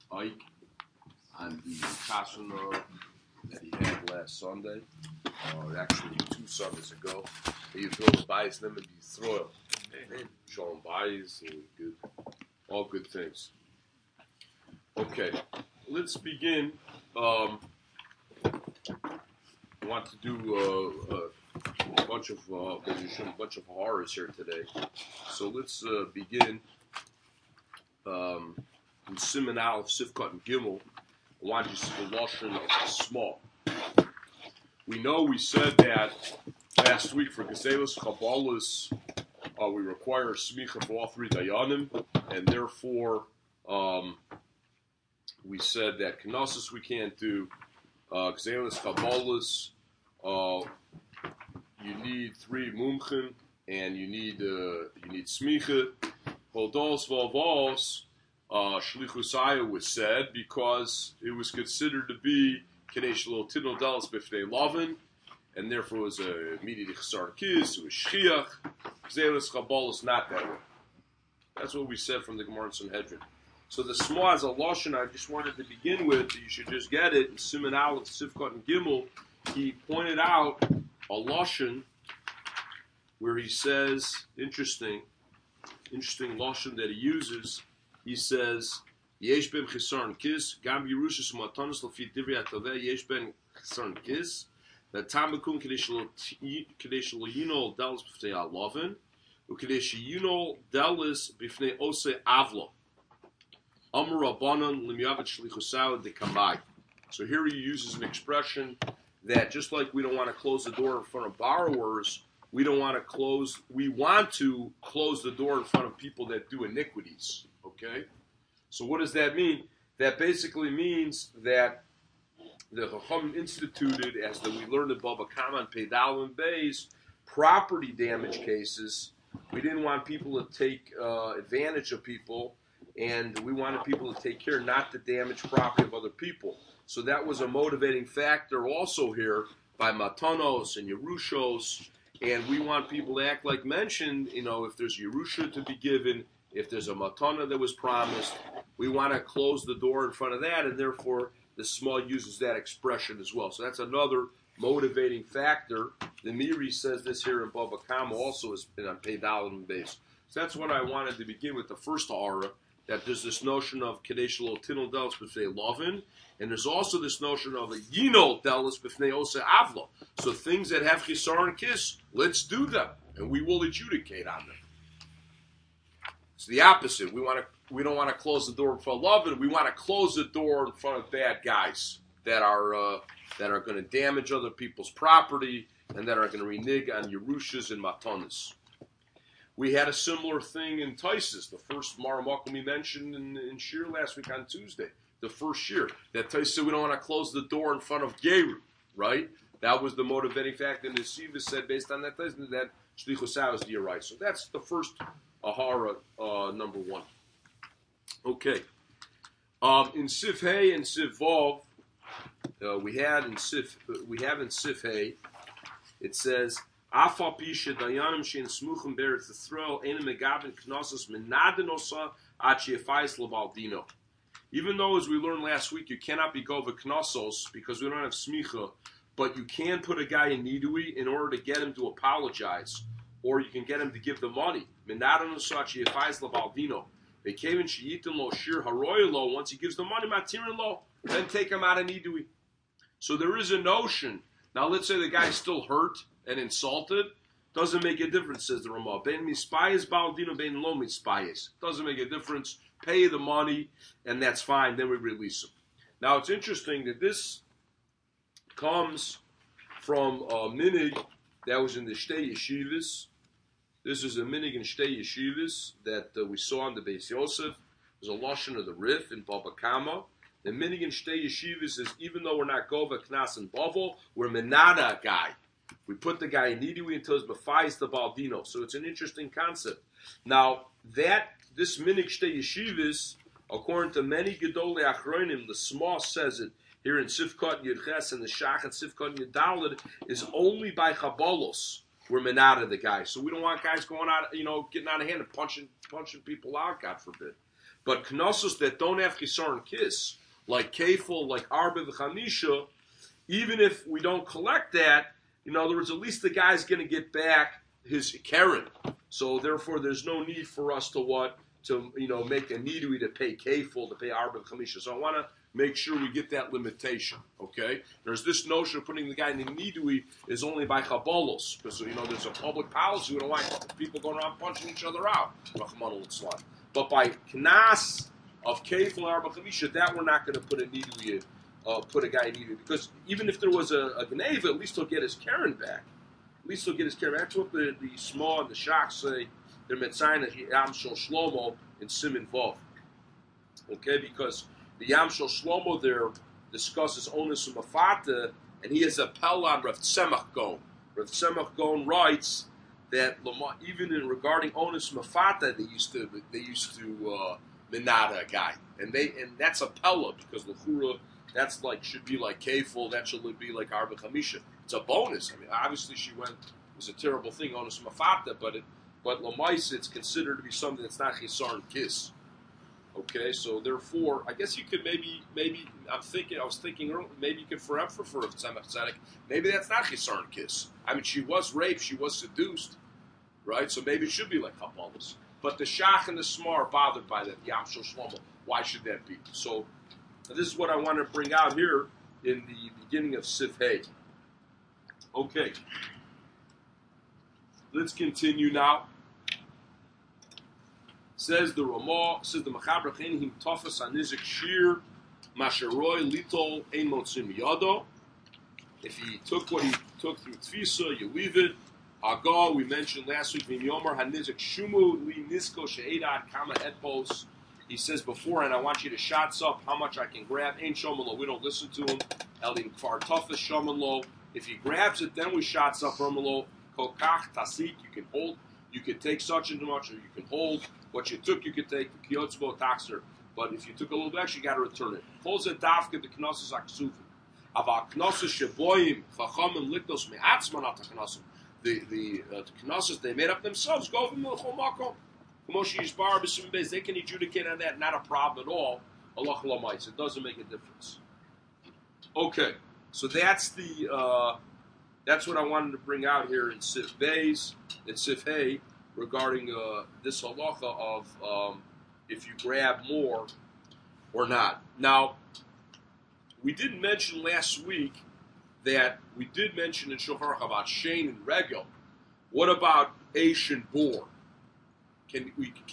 Ike on the Kasana that he had last Sunday, or actually 2 Sundays ago. He throw the bias them and be throw show him bias and good, all good things. Okay, let's begin. I want to do a bunch of horrors here today. So let's begin in Siman Aleph, Sivkot and Gimel. I want you to see the Lashon of small. We know we said that last week for Gezelos Kabbalahs, we require smicha for all 3 dayanim, and therefore we said that Knesses we can't do. Gezelos Kabbalahs, you need 3 mumchen, and you need smicha. Hodos v'avos, shlichus was said because it was considered to be Kadesh lo tidno dalas b'fnei lavin, and therefore it was a immediate chesar kis, it was shchiach. Gezelos Kabbalahs not that way. That's what we said from the Gemara in Sanhedrin. So the small as a lashon I just wanted to begin with, you should just get it. In Siman Aleph, Sivkot and Gimel, he pointed out a lashon where he says, interesting lashon that he uses. He says, Yesh ben chesaron kis, gam Yerushas matanos l'fi divrei ataveh yesh ben chesaron kis, that tamakun kadesh lo yinol dalas b'fnei alavin, ukadesh yinol dalas b'fnei ose avlo. Amar Rabbanan l'miyavet shlichusau de kamai. So here he uses an expression that just like we don't want to close the door in front of borrowers, we want to close the door in front of people that do iniquities. Okay? So what does that mean? That basically means that the Chacham instituted, as we learned in Bava Kama and Pedal and Beis, property damage cases. We didn't want people to take advantage of people, and we wanted people to take care not to damage property of other people. So that was a motivating factor also here by Matanos and Yerushos, and we want people to act like mentioned, if there's Yerusha to be given, if there's a Matana that was promised, we want to close the door in front of that, and therefore the small uses that expression as well. So that's another motivating factor. The Miri says this here in Bava Kama also is on Pedal and Beis. So that's what I wanted to begin with the first Ha'ara, that there's this notion of Kadesh lo tinol delis b'fnei lavin, and there's also this notion of a yinol delis b'fnei ose avlo. So things that have chisar and kiss, let's do them, and we will adjudicate on them. It's the opposite. We don't want to close the door in front of lavin. We want to close the door in front of bad guys that are going to damage other people's property and that are going to renege on Yerushas and Matanis. We had a similar thing in Taisus, the first Maramakum we mentioned in Shir last week on Tuesday, the first year. That Taisus said we don't want to close the door in front of Geru, right? That was the motivating factor. And the Siva said based on that Taisus that Shlichusah is the right. So that's the first Ahara, number 1. Okay. In Sif Hay and Sif Vav, we have in Sif Hay, it says, Afal pisha dayanim shein smuchim beretz Yisrael enim megavin knossos menadenosa achiyafais lebaldino. Even though, as we learned last week, you cannot be gova knossos because we don't have smicha, but you can put a guy in nidui in order to get him to apologize, or you can get him to give the money. Menadenosa achiyafais lebaldino. They came in sheyitin lo shir haroy lo. Once he gives the money, matirin lo, then take him out of nidui. So there is a notion. Now let's say the guy's still hurt and insulted, doesn't make a difference, says the Ramah. Ben mispayes baldino, ben lo mispayes. Doesn't make a difference. Pay the money, and that's fine. Then we release him. Now it's interesting that this comes from a minig that was in the Shtei Yeshivas. This is a minig in Shtei Yeshivas that we saw in the Beis Yosef. There's a lashon of the Rif in Bava Kama. The minig in Shtei Yeshivas is even though we're not gova knas and bavel, we're menada a guy. We put the guy in nidui until he's befais the baldino. So it's an interesting concept. Now, this minig shtei yeshivas, according to many gedolei achronim, the small says it here in Sifkot Yudches and the Shach and Sifkot Yudalid, is only by chabolos. We're menada the guy. So we don't want guys going out, getting out of hand and punching people out, God forbid. But knossos that don't have chisar and kiss, like kefil, like arba v'chamisha, even if we don't collect that, in other words, at least the guy's going to get back his keren. So therefore, there's no need for us to make a nidui to pay kefil, to pay arba v'chamisha. So I want to make sure we get that limitation. Okay, there's this notion of putting the guy in the nidui is only by chabolos, because there's a public policy. We don't want people going around punching each other out. But by knas of kefil arba chamisha, that we're not going to put a nidui in, put a guy in nidui, because even if there was a gneva, at least he'll get his keren back. At least he'll get his keren. That's what the small and the shach say. They're metzayin Yam Shel Shlomo in Siman Vav. Okay, because the Yam Shel Shlomo there discusses onus mafata, and he has a pel on Rav Tzemach Gaon. Rav Tzemach Gaon writes that even in regarding onus mafata, they used to minada a guy, and that's a pella, because l'chura that's should be like kefil, that should be like arba chamisha. It's a bonus. I mean, obviously it was a terrible thing, onus mafata, but l'maisa it's considered to be something that's not chisar and kiss. Okay, so therefore, I guess you could maybe I was thinking earlier, maybe you could forever for Tzemach Tzedek. Maybe that's not chisar and kiss. I mean, she was raped, she was seduced, right? So maybe it should be like habalos. But the shach and the smar are bothered by that. Yam Shel Shlomo. Why should that be? So this is what I want to bring out here in the beginning of Sif Hey. Okay, let's continue now. Says the Ramah, says the Mechaber Him Tofas Anizik Shir Masharoi Litol Ein Motzim Yado. If he took what he took through Tfisa, you leave it. Hagal, we mentioned last week, Vim Yomer Hanizik Shumu Li Nisko She'edad Kama Etbos. He says before, and I want you to shots up how much I can grab. Ain't Shomalo, we don't listen to him. Elim Kfar Tofas Shomalo. If he grabs it, then we shots up Romalo. Kokach Tasik, you can hold. You could take such and much, or you can hold. What you took, you could take the kiyotzbo taxer. But if you took a little bit extra, you got to return it. Holds it dafke the knossos aksufim. Ava knossos sheboim chachamim likdos me'atzman at knossos. The knossos they made up themselves. Go from the chomako. Kamoshi yishbar b'sim beis. They can adjudicate on that. Not a problem at all. Allah chalamayis. It doesn't make a difference. Okay, so that's that's what I wanted to bring out here in Sif Beis, in Sif Hey, regarding this halacha of if you grab more or not. Now, we did mention last week that we did mention in Shulchan Aruch about Shein and Regel. What about Eish and Bor? Can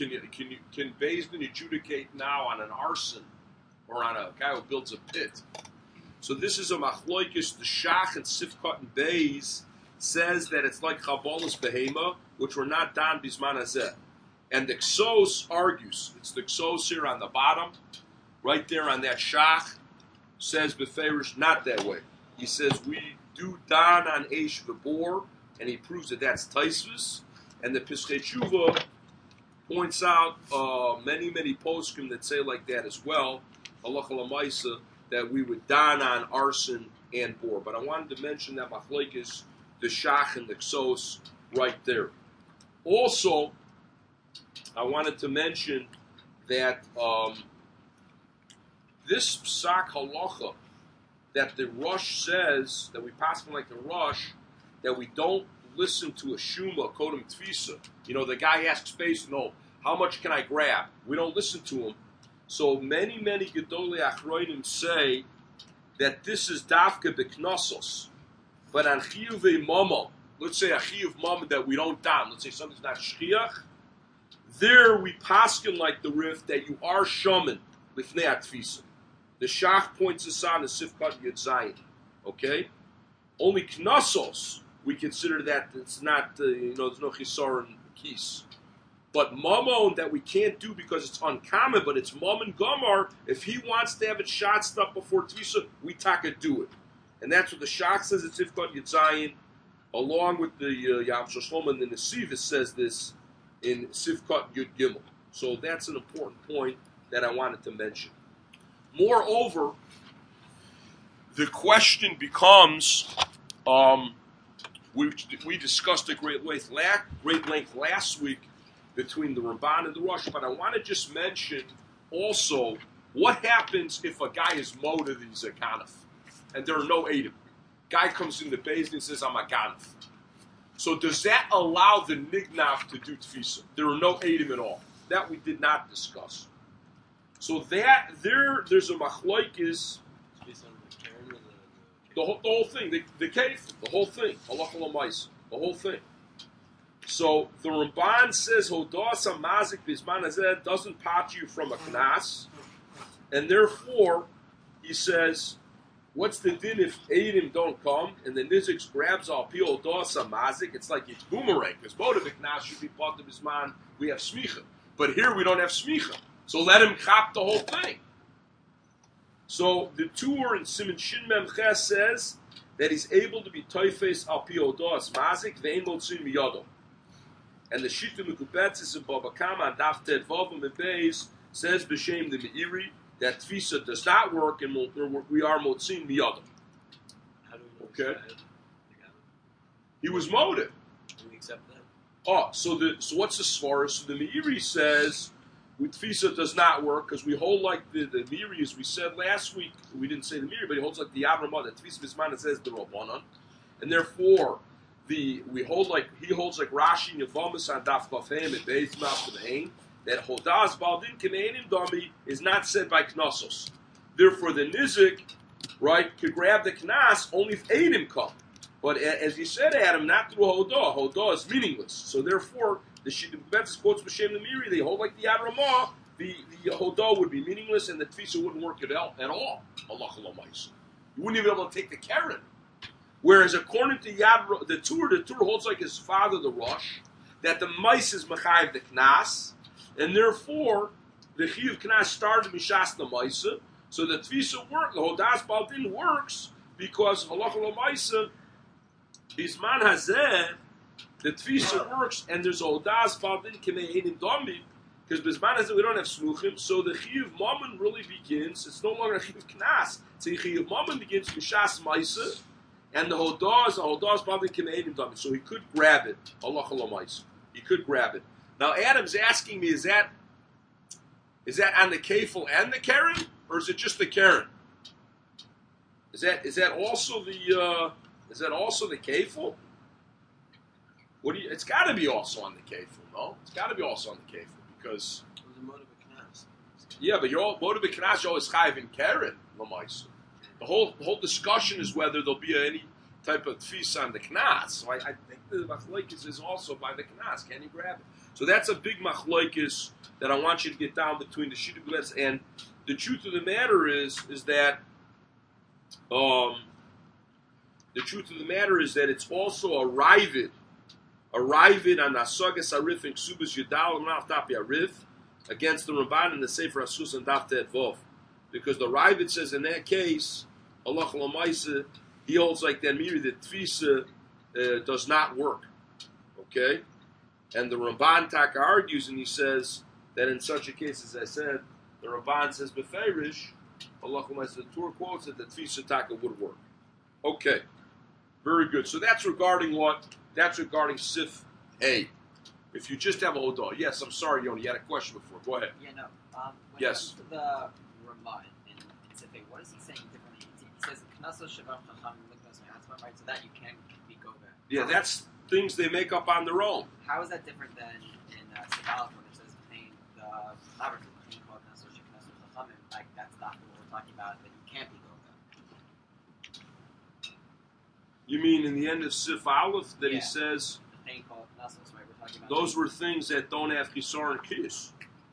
Beis Din adjudicate now on an arson or on a guy who builds a pit? So this is a machloikis. The Shach and Sifkat and Beis says that it's like Chabolos Behema, which were not done Bisman Hazeh. And the Ksos argues, it's the Ksos here on the bottom, right there on that Shach, says Beferish not that way. He says we do Dan on Eish V'Bor, and he proves that that's Taisvis. And the Pischei Tshuva points out many poskim that say like that as well, halacha l'maisa, that we would Dan on arson and bor. But I wanted to mention that machlekes, the Shach and the Ksos, right there. Also, I wanted to mention that this psak halacha that the Rosh says, that we pass from like the Rosh, that we don't listen to a shuma kodem tfisa. The guy asks space, no, how much can I grab? We don't listen to him. So many gedolei achronim say that this is dafka beknossos, but on chiyuvei mama, let's say a chiyuv mama that we don't dan, let's say something's not shchiach, there we paskin like the Rif that you are shaman lifnei atfisa. The Shach points us on the Sifkat Yud Zayin. Okay, only knossos we consider that it's not there's no chisar and kis. But mamon that we can't do because it's uncommon, but it's mamon gomar. If he wants to have it shot stuff before tvisa, we taka do it, and that's what the Shach says. It's Sifkat Yud Zayin, along with the Yam Shel Shlomo and the Nesivis says this in Sifkat Yud Gimel. So that's an important point that I wanted to mention. Moreover, the question becomes, we discussed at great length last week between the Ramban and the Rosh, but I want to just mention also, what happens if a guy is moda that he's a ganef, and there are no Eidim? Guy comes in the base and says, I'm a ganef. So does that allow the nignav to do tfisa? There are no Eidim at all. That we did not discuss. So that there's a machloikis. The whole thing, the cave, the whole thing, halacha l'maisa, the whole thing. So the Ramban says Hodas Mazik Bisman Hazeh doesn't pat you from a knas, and therefore he says, what's the din if Eidim don't come and the Nizik grabs our Pi Hodas Mazik? It's like it's boomerang because both of the knas should be part of Bisman. We have smicha, but here we don't have smicha. So let him chop the whole thing. So the Tur in Siman Shin Mem Ches says that he's able to be toifes al pi odas mazik ve'en motzin miyado. And the Shita Mekubetzis in Baba Kama and Daf Ted Vavim and Beis says b'shem the Meiri that tfisa does not work and we are motzin miyado. How do we know okay? He was motive. Do we accept that? Oh, so what's the svara? So the Meiri says with tfisa does not work because we hold like the Meiri, as we said last week. We didn't say the Meiri, but he holds like the Avramah that tfisa bisman says the Rabbanan, and therefore he holds like Rashi and Yavamas on Daf Kafhem and Beis Mouth of Hain that Hodas Baldin Kameinim Dami is not said by Knossos. Therefore, the Nizik, right, could grab the Knas only if Eidim come. But as you said, Adam, not through Hodah. Hodah is meaningless. So therefore, the Betzis quotes B'Shem the Miri, they hold like the Avramah, the Hodah would be meaningless and the Tfisa wouldn't work at all. Allah Chalamais. You wouldn't even be able to take the Karen. Whereas according to the Tur holds like his father, the Rosh, that the Mice is Mechayiv the Knas, and therefore the Chiyuv Knas started Mishas the Mice, so the Tfisa work, the Hodas Baldin works because Halacha L'Maisa, Bisman Hazeh, the Tfisa works, and there's a Hodas Baldin Kemei Eidim Dami, because Bisman Hazeh we don't have Smuchim, so the Chiyuv Mammon really begins, it's no longer a Chiyuv Knas, so the Chiyuv Mammon begins Mishas Mice, and the Hodas probably can aid him. So he could grab it. Allah Chalamais. He could grab it. Now Adam's asking me, is that on the kefil and the keren, or is it just the keren? Is that also the kefil? It's got to be also on the kefil, no? It's got to be also on the kefil because. Yeah, but you're all motive knas. You're always chayiv in keren, l'maisa. The whole discussion is whether there'll be any type of tfisa on the knas. So I think the machlokes is also by the knas. Can you grab it? So that's a big machlokes that I want you to get down between the shita gles and the truth of the matter is that it's also a rivet on asagas arif and ksubas yudal and naftapi arif against the Ramban and the Sefer Asus and Daf Tet Vov. Because the Ravid says in that case, Allah L'Maisa, he holds like that Miri that Tfisa does not work. Okay? And the Ramban Taka argues and he says that in such a case, as I said, the Ramban says Beferish, Allah L'Maisa, the Torah quotes that the Tfisa Taka would work. Okay. Very good. So that's regarding what? That's regarding Sif A. If you just have a Hodah. Yes, I'm sorry, Yoni, you had a question before. Go ahead. Yeah, no. Yes. When it comes to the Ramah in Sifei, what is he saying differently? He says, Knasos Shabbat Chacham Liknos Me'atzma, right? So that you can be Gover. Yeah, that's things they make up on their own. How is that different than in Sivalat when it says Pain, the Labyrinth, Pain called Knasos Chacham, like that's not what we're talking about, that you can't be Gover. You mean in the end of Sif Aleph that he says the Pain called Knasos, right? We're talking about those were things that don't have Chisar and Kis.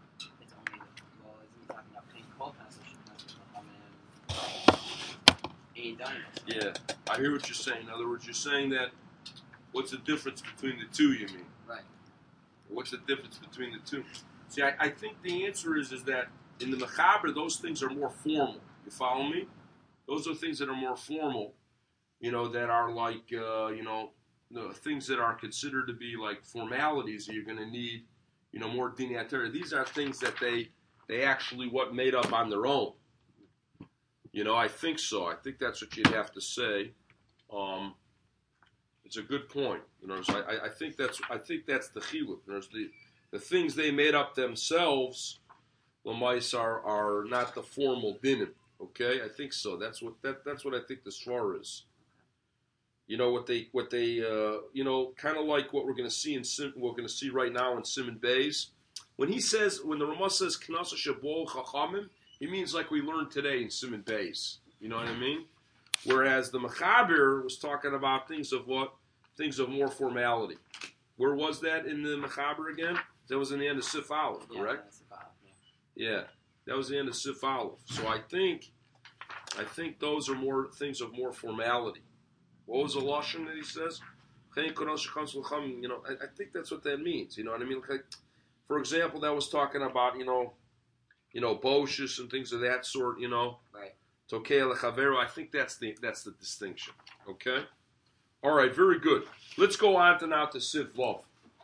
Yeah, I hear what you're saying. In other words, you're saying that what's the difference between the two, you mean? Right. What's the difference between the two? See, I think the answer is that in the Mechaber, those things are more formal. You follow me? Those are things that are more formal, that are like, the things that are considered to be like formalities that you're going to need, more dinatera. These are things that they actually made up on their own. I think so. I think that's what you'd have to say. It's a good point. So I think that's the chiluk. There's the things they made up themselves. Lamais are not the formal dinim. Okay, I think so. That's what I think the svar is. You know what they kind of like what we're going to see right now in Simon Bays. When the Ramah says Knasa Shabol Chachamim, he means like we learned today in Simon Bays. You know what I mean? Whereas the Mechaber was talking about things of more formality. Where was that in the Mechaber again? That was in the end of Sif Aleph, correct? Yeah, that was the end of Sif Aleph. So I think those are more things of more formality. What was the lashon that he says? You know, I think that's what that means. You know what I mean? Like, for example, that was talking about Boshus and things of that sort. You know, Right. Tokei lechavero. I think that's the distinction. Okay. All right. Very good. Let's go on to Siv Vav.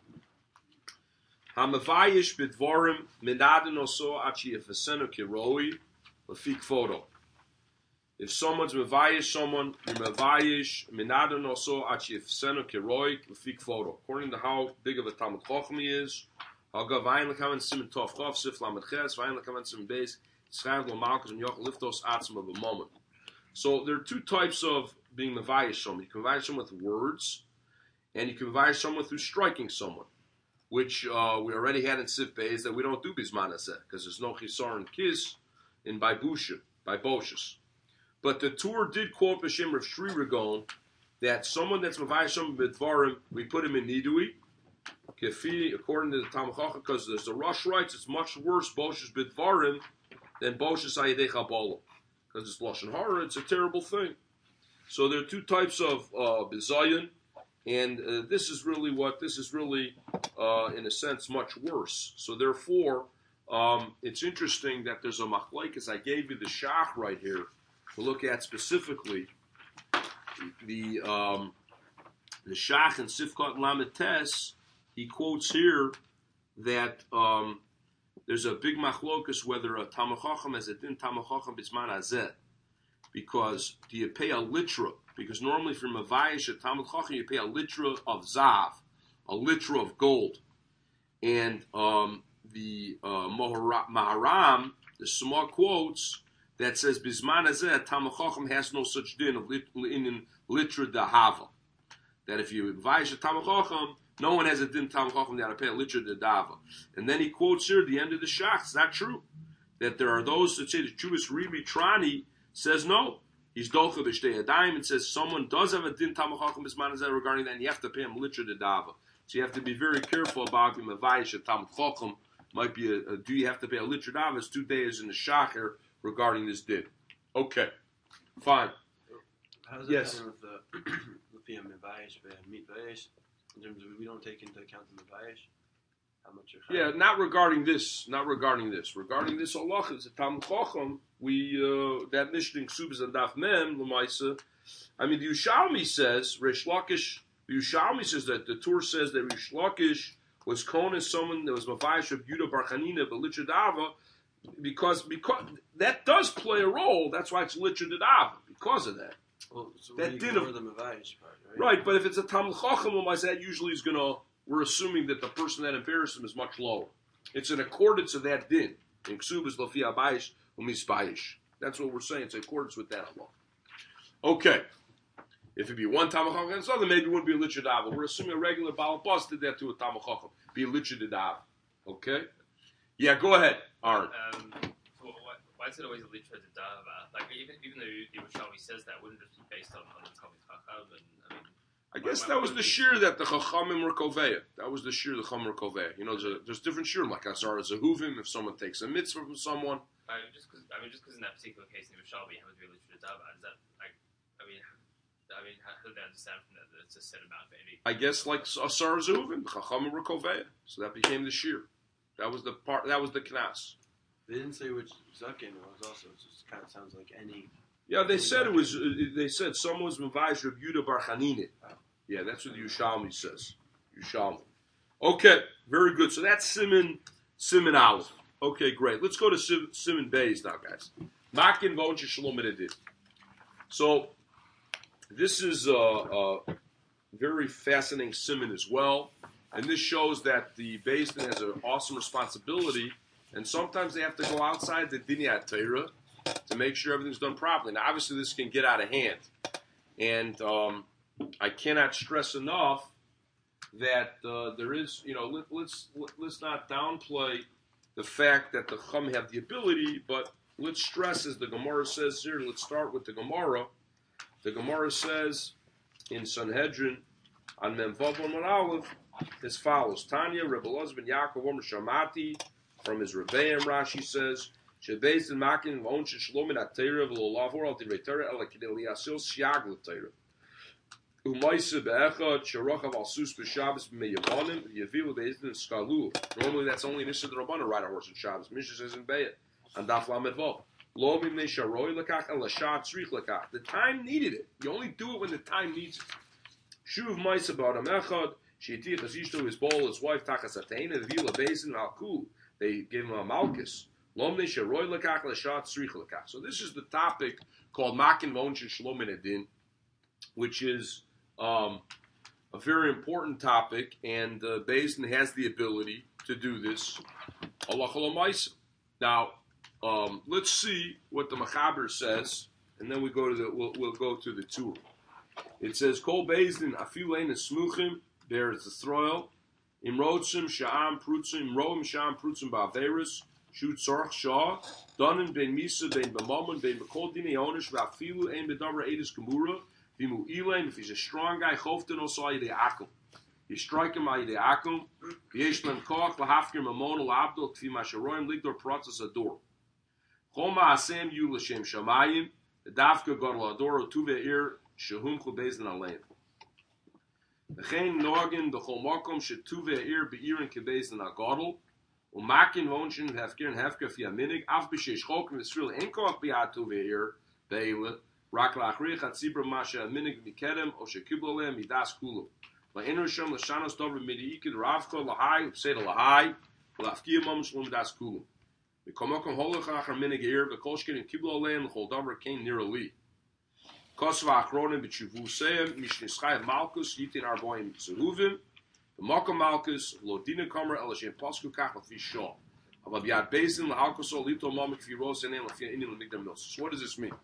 Hamavayish bidvarim minadin oso achi yefesenu kiroi lefik photo. If someone's mevayish someone, you're mevayish minadin oso achi yefesenu kiroi lefik photo. According to how big of a Talmud Chacham he is, Hagav vayin lekavan simin tov chav sif lamed ches vayin lekavan simin beis schayv lo malchus and yochel liftos atzma of a moment. So there are two types of being mevayish someone. You can mevayish someone with words, and you can mevayish someone through striking someone, which we already had in Sif Beis that we don't do bisman aseh because there's no chisar and kiss in by Boshus. But the Tur did quote B'Shem Rav Shri Ragon that someone that's mevayish someone b'dvarim, we put him in nidui. Kefi, according to the Talmud Chacham, because there's the Rosh writes it's much worse Boshus b'dvarim than Boshus ayidei chabala, because it's lashon hara. It's a terrible thing. So there are two types of bizayon. And this is really, in a sense, much worse. So therefore, it's interesting that there's a machlokes. I gave you the shach right here to look at specifically. The shach in Sifkat Lamed Tes, he quotes here that there's a big machlokes whether a Talmud Chacham has a din Talmud Chacham bisman hazeh, because do you pay a litra? Because normally for Mavayish at Talmud Chacham, you pay a litra of zav, a litra of gold. And the Maharam, the Shema quotes, that says, Bisman hazeh, Talmud Chacham has no such din of in litra dahava. That if you Mavayish at Talmud Chacham, no one has a din Talmud Chacham that to pay a litra dahava. And then he quotes here, the end of the shach, it's not true. That there are those that say the Chuvas Ribi Trani says no. He's dolcha b'shtei adayim and says someone does have a din Talmud Chacham bisman hazeh regarding that, and you have to pay him litra dava. So you have to be very careful about the mevayish at Talmud Chacham. Might be do you have to pay a litra dava? It's 2 days in the shacher regarding this din. Okay, fine. How does that Yes. happen with the mevayish mitvayish? In terms of we don't take into account the mevayish. How much you're Yeah, not regarding this. Regarding this Allah is a Talmud Chacham. We that Mishnah Ksubas and Daf Mem Lamaisa. I mean, the Yerushalmi says Reish Lakish. The Yerushalmi says that the Tur says that Reish Lakish was known as someone that was Mavayish of Yudah Bar Chanina but Litra Dava, because that does play a role. That's why it's Litra Dava because of that. Well, so That we did ignore the mevayish part, right? Right, but if it's a Talmud Chacham, that usually is gonna. We're assuming that the person that embarrassed him is much lower. It's in accordance of that din. In Ksubas Lafi Abayish Umisbayish. That's what we're saying. It's in accordance with that law. Okay. If it'd be one Talmud Chacham against another, maybe it wouldn't be a Lichud Dava. We're assuming a regular Baal Bas did that to a Talmud Chacham. Be a Lichud Dava. Okay? Yeah, go ahead, Aaron. So why is it always a litra de dava? Like even though Yerushalmi says that, wouldn't it just be based on the Talmud Chacham? And I mean, I guess that was the shir that the Chachamim were koveya. That was the shir the Chacham were koveya. You know, there's different shir like Asar Zehuvim. If someone takes a mitzvah from someone, just because in that particular case in Yerushalmi it happens to be a litra de dava, is that like? I mean, how did they understand from that it's a set amount for any? I guess like Asar Zehuvim, the Chachamim were koveya. So that became the shir. That was the part. That was the knas. They didn't say which zaken it was. Also, it just kind of sounds like any. Yeah, they said it was. They said someone was Mavayish of Yudah Bar Chanina. Oh. Yeah, that's what the Yerushalmi says. Yerushalmi. Okay, very good. So that's Siman Aleph. Okay, great. Let's go to Siman Beis now, guys. Makin Vonche Shalom Edid. So this is a very fascinating Siman as well, and this shows that the Beis Din has an awesome responsibility And sometimes they have to go outside the Dinyat Torah to make sure everything's done properly. Now, obviously, this can get out of hand. And I cannot stress enough that there is, let's not downplay the fact that the Chum have the ability, but let's stress, as the Gemara says here, let's start with the Gemara. The Gemara says in Sanhedrin on Memvav Amar Aleph as follows: Tanya, Rebbe Elazar ben Yaakov Omer Shamati, from his Rebbeim, Rashi says, Shebeis and Makin v'on sheshlomin atayra v'lolavor al divrei Torah ela kidei liyasil siag l'Torah. Umayse be'echad sherochav al sus b'Shabbos b'meyavonim v'yavilu be'ezdin skalu. Normally that's only an issue of the Rabbanan ride a horse on Shabbos. Mishnah says in Be'et on Daf Lamed Vav. Lo mimnei sharoi lekach el shad tzrich lekach. The time needed it. You only do it when the time needs it. Shuv Mayse ba'adam echad she'itich azishto his bowl his wife tachas atein and v'yila be'ezdin al kul. They gave him a malchus. So this is the topic called Makin Vonch and Shalom and Adin, which is a very important topic, and Beis Din has the ability to do this. Now, let's see what the Mechaber says, and then we'll go to the tour. It says, Kol Beis Din afilein esmuchim, there is the throil. Imrotzim sha'am prutzim, imroim sha'am prutzim ba'averis, shoot tzorch shah, donen ben misa, ben b'mamon, ben b'kol dine onish, v'afilu ein b'davar edis gemura, v'imu ilaim, if he's a strong guy, choften also ayidei akum. You strike him ayidei akum, v'yesh men koch, l'hafkir mamon, l'abdol, k'fi masharoim, ligdor pratzas ador. Choma asem yu l'shem shamayim, the dafka gadol ador, tuve'ir, shehum chubeizin aleim. V'chein noagin b'chol makom shetuve ir be'irin kebeizin agadol u'makin vonshin hefker fi aminig af b'sheish chokim v'sril enkoch b'yad tuve ir be'ile rak la'achrich atzibra masha aminig mikedem o shekiblo midas kulum v'ein rishon l'shanos dover midiikid ravcha l'hai u'pseda l'hai v'lafkia mom shlom midas kulum v'kol makom holach achar minig ir v'kolshkin and kiblo lehem l'chol dover kein nir ali. Kosva Achronim b'Tshuvuseim Mishnischai Malkus Yitin Arboim Zeruvim the Makom Malkus Lodina Kamer Elashem Pasku Kach Lafi Shah Avad Yad Beis Din LaAlkosol Lito Mamik Firos Enem Lafi Inim Migdam Milsus. So what does this mean?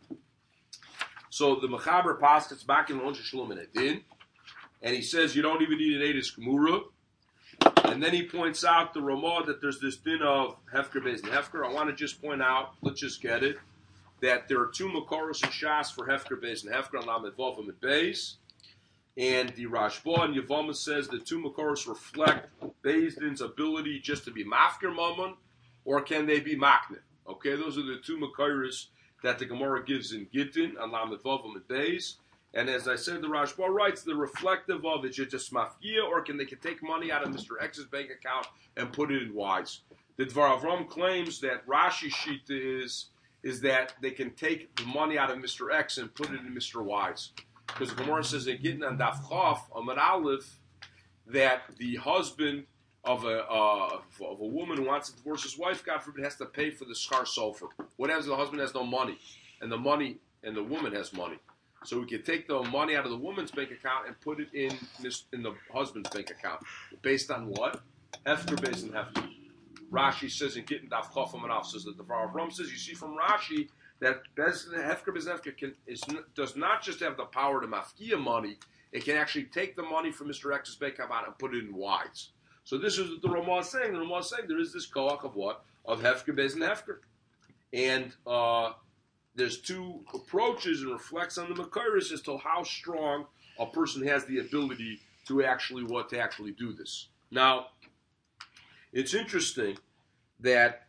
So the Mechaber Paskets back in Lonsh Shalom and Adin, and he says you don't even need an Edis Gemura, and then he points out the Ramah that there's this din of Hefker Beis and Hefker. I want to just point out, let's just get it, that there are two Makoros and Shas for Hefker Beis and Hefker on Lamed Vovim and Beis. And the Rashba and Yavama says the two Makoros reflect Beis Din's ability just to be Mafker Mammon, or can they be Makne? Okay, those are the two Makoros that the Gemara gives in Gittin on Lamed Vovim and Beis. And as I said, the Rashba writes the reflective of it, just Mafkia, or can they take money out of Mr. X's bank account and put it in Y's? The Dvar Avram claims that Rashi Shita is that they can take the money out of Mr. X and put it in Mr. Y's. Because the Gemara says in Gittin on Daf Chof, Amar Aleph, that the husband of a woman who wants to divorce his wife, God forbid, has to pay for the schar sulfur. What happens if the husband has no money, and the woman has money? So we can take the money out of the woman's bank account and put it in the husband's bank account. Based on what? Hefker Beis and Hefker. Rashi says in Gittin Daf Chof Amar Aleph says that the Dvar Avram says, you see from Rashi, that Hefker Beis Hefker does not just have the power to mafkia money, it can actually take the money from Mr. X's bank account and put it in Y's. So this is what the Ramah is saying. The Ramah is saying there is this koach of what? Of Hefker Beis and Hefker. And there's two approaches and reflects on the Makaris as to how strong a person has the ability to actually do this. Now, it's interesting that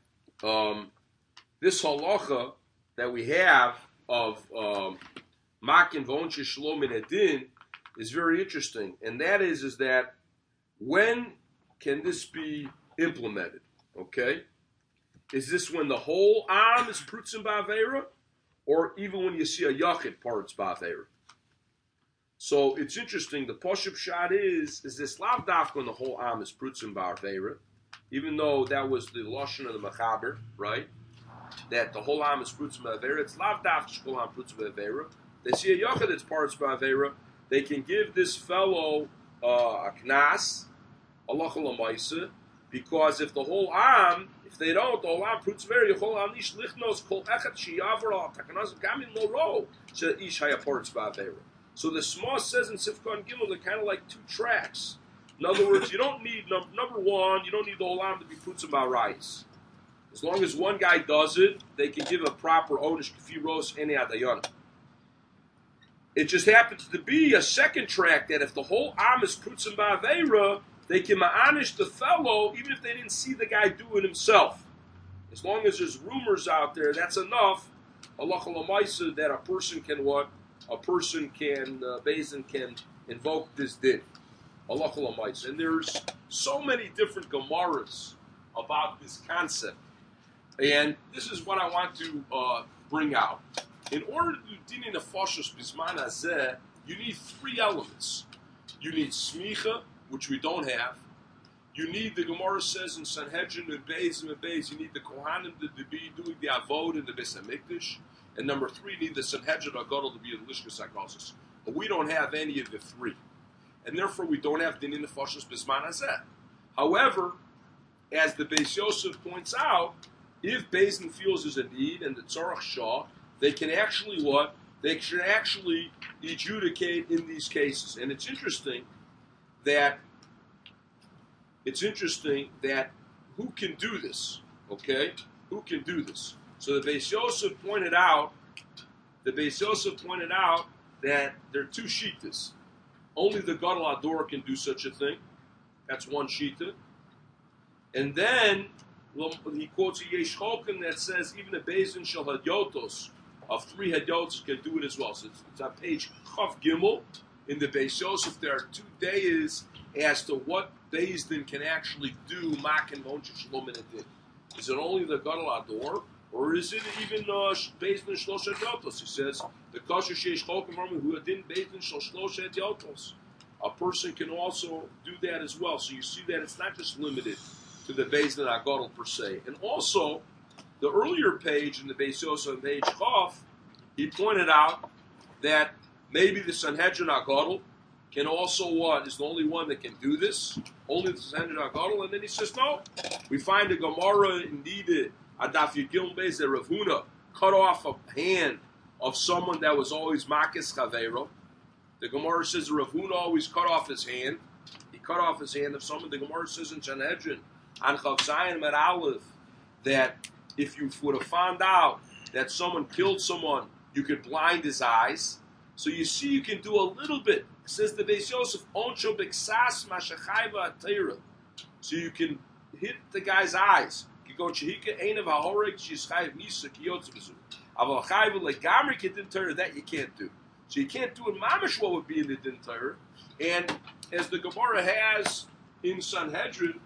this halacha that we have of Makin Vonche Shalom and Adin is very interesting, and that is that when can this be implemented? Okay, is this when the whole Am is Prutzim Ba'avera, or even when you see a Yachid parts Ba'avera? So it's interesting. The Poshup Shad is this lav dafka when the whole Am is Prutzim Ba'avera, even though that was the Lashon of the Mechaber, right? That the whole Am is Prutzim Ba'avera. It's lav dafka Shkol Am Prutzim Ba'avera. They see a Yachid that's parts Ba'avera. They can give this fellow a knas, Allah Lamaisa, because if the whole Am If they don't, Olam Prutzver Yechol Anish Lichnos Kol Echat Shiyavar Al Takanas Gamin Loro Ish Hayaports Ba'Avera. So the Shema says in Sifkon Gimel, they're kind of like two tracks. In other words, you don't need number one. You don't need the Olam to be Prutzim Ba'Rayis. As long as one guy does it, they can give a proper Onish Kefiros Ene Adayana. It just happens to be a second track that if the whole Am is Prutzim Ba'Avera, they can ma'anish the fellow even if they didn't see the guy do it himself. As long as there's rumors out there, that's enough. Halacha l'maisa that a person can what? A person can, Bezin can invoke this din. Halacha l'maisa. And there's so many different Gemaras about this concept. And this is what I want to bring out. In order to do dinin nefashos bisman hazeh, you need three elements. You need smicha, which we don't have. You need, the Gemara says in Sanhedrin and Beis, you need the Kohanim to be doing the Avod in the Beis HaMikdash. And number three, you need the Sanhedrin Agadol to be in the Lishkas HaKosos. But we don't have any of the three. And therefore, we don't have Dinin Nefashos Bisman Hazeh. However, as the Beis Yosef points out, if Beis feels there's a need and the Tzarech Shah, they can actually what? They should actually adjudicate in these cases. And it's interesting that who can do this? Okay, who can do this? So the Beis Yosef pointed out that there are two shittas. Only the Gadol Ador can do such a thing. That's one shitta. And then he quotes a Yesh Cholkin that says even a Beis Shel Hadyotos of 3 Hadyotos can do it as well. So it's on page Chav Gimel in the Beis Yosef. There are 2 days as to what Beis Din can actually do. Makin Monshe Shalom and Adin. Is it only the Gadol Ador, or is it even Beis Din Shlosh Hadyotos? He says the Kasher Sheish Cholkim who didn't Beis Din Shel Shlosh Hadyotos. A person can also do that as well. So you see that it's not just limited to the Beis Din Agadol per se. And also, the earlier page in the Beis Yosef, page Chav, he pointed out that maybe the Sanhedrin Agadol can also is the only one that can do this, only the Sanhedrin Agadol. And then he says, no, we find a Gemara indeed, Adaf Yigil Beis that Rav Huna cut off a hand of someone that was always Makis Chaveiro. The Gemara says Rav Huna always cut off his hand. He cut off his hand of someone. The Gemara says in Sanhedrin, on Chav Zayin Med Aleph, that if you would have found out that someone killed someone, you could blind his eyes. So you see, you can do a little bit. It says the Beis Yosef, Onsho B'Ksas Mashachayva Atayra. So you can hit the guy's eyes. You go Chehika Einav HaHoreg Shishchayev Nisa Kiyotzebezu. Aval Chayva Legamri Kedin Torah, that you can't do. So you can't do in Mamish what would be in the Din Torah. And as the Gemara has in Sanhedrin,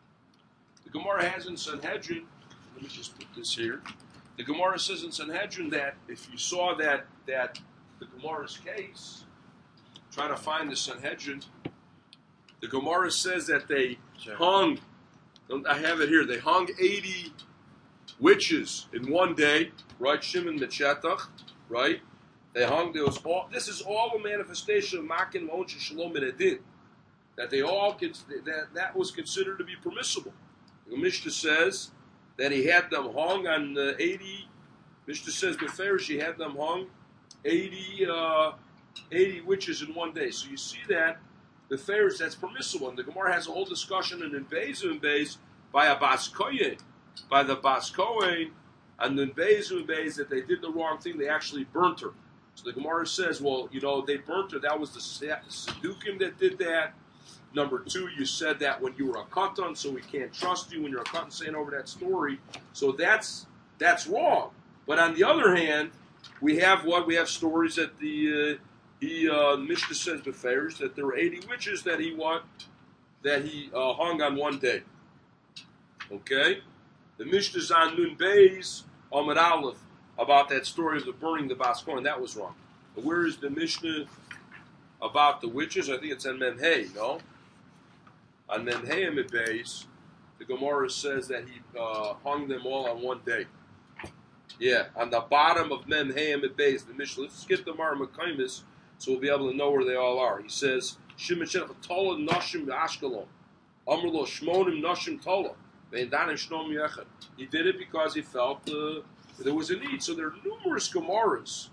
let me just put this here. The Gemara says in Sanhedrin that if you saw that the Gemara's case, try to find the Sanhedrin, the Gemara says that they hung, I have it here, they hung 80 witches in one day, right? Shimon Metchetach, right? They hung, this is all a manifestation of Makin, Monshe, Shalom, and Adin. That they all, that was considered to be permissible. The Mishnah says that he had them hung on 80. Mishnah says Beferish he had them hung 80 witches in one day. So you see that Beferish that's permissible. And the Gemara has a whole discussion in Beis by a Bas Kohen, by the Bas Kohen, and then Beis that they did the wrong thing. They actually burnt her. So the Gemara says, well, they burnt her. That was the Sadukim that did that. Number 2, you said that when you were a katan, so we can't trust you when you're a katan saying over that story. So that's wrong. But on the other hand, we have stories that the Mishnah says Beferish that there were 80 witches that he hung on one day. Okay, the Mishnah's on Nun Beis Amud Aleph about that story of the burning the Bas Kohen. That was wrong. But where is the Mishnah about the witches? I think it's on Mem Hey, no? On Mem Hey Amud Beis, the Gemara says that he hung them all on one day. Yeah, on the bottom of Mem Hey Amud Beis, the Mishnah. Let's get the Mar Mekaimis so we'll be able to know where they all are. He says, Shimon Shech Tola Nashim Ashkelon. Amrlo Shmonim Nashim Tola. He did it because he felt there was a need. So there are numerous Gemaras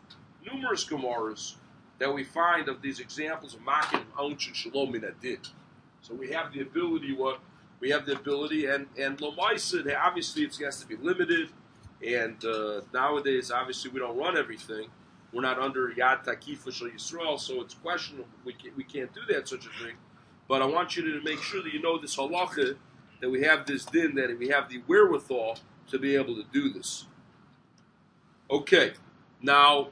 that we find of these examples of Makin, Aunch, and Shalom in Adid. So we have the ability, and Lomaisa, obviously it has to be limited, and nowadays, obviously, we don't run everything. We're not under Yad Takifa Shal Yisrael, so it's questionable. We can't do that, such a thing. But I want you to make sure that you know this halacha, that we have this din, that we have the wherewithal to be able to do this. Okay, now,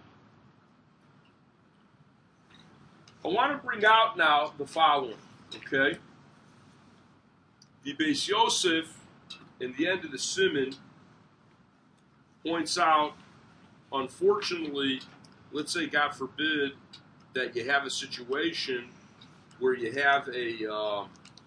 I want to bring out now the following, okay? The Beis Yosef, in the end of the Siman, points out, unfortunately, let's say, God forbid, that you have a situation where you have a,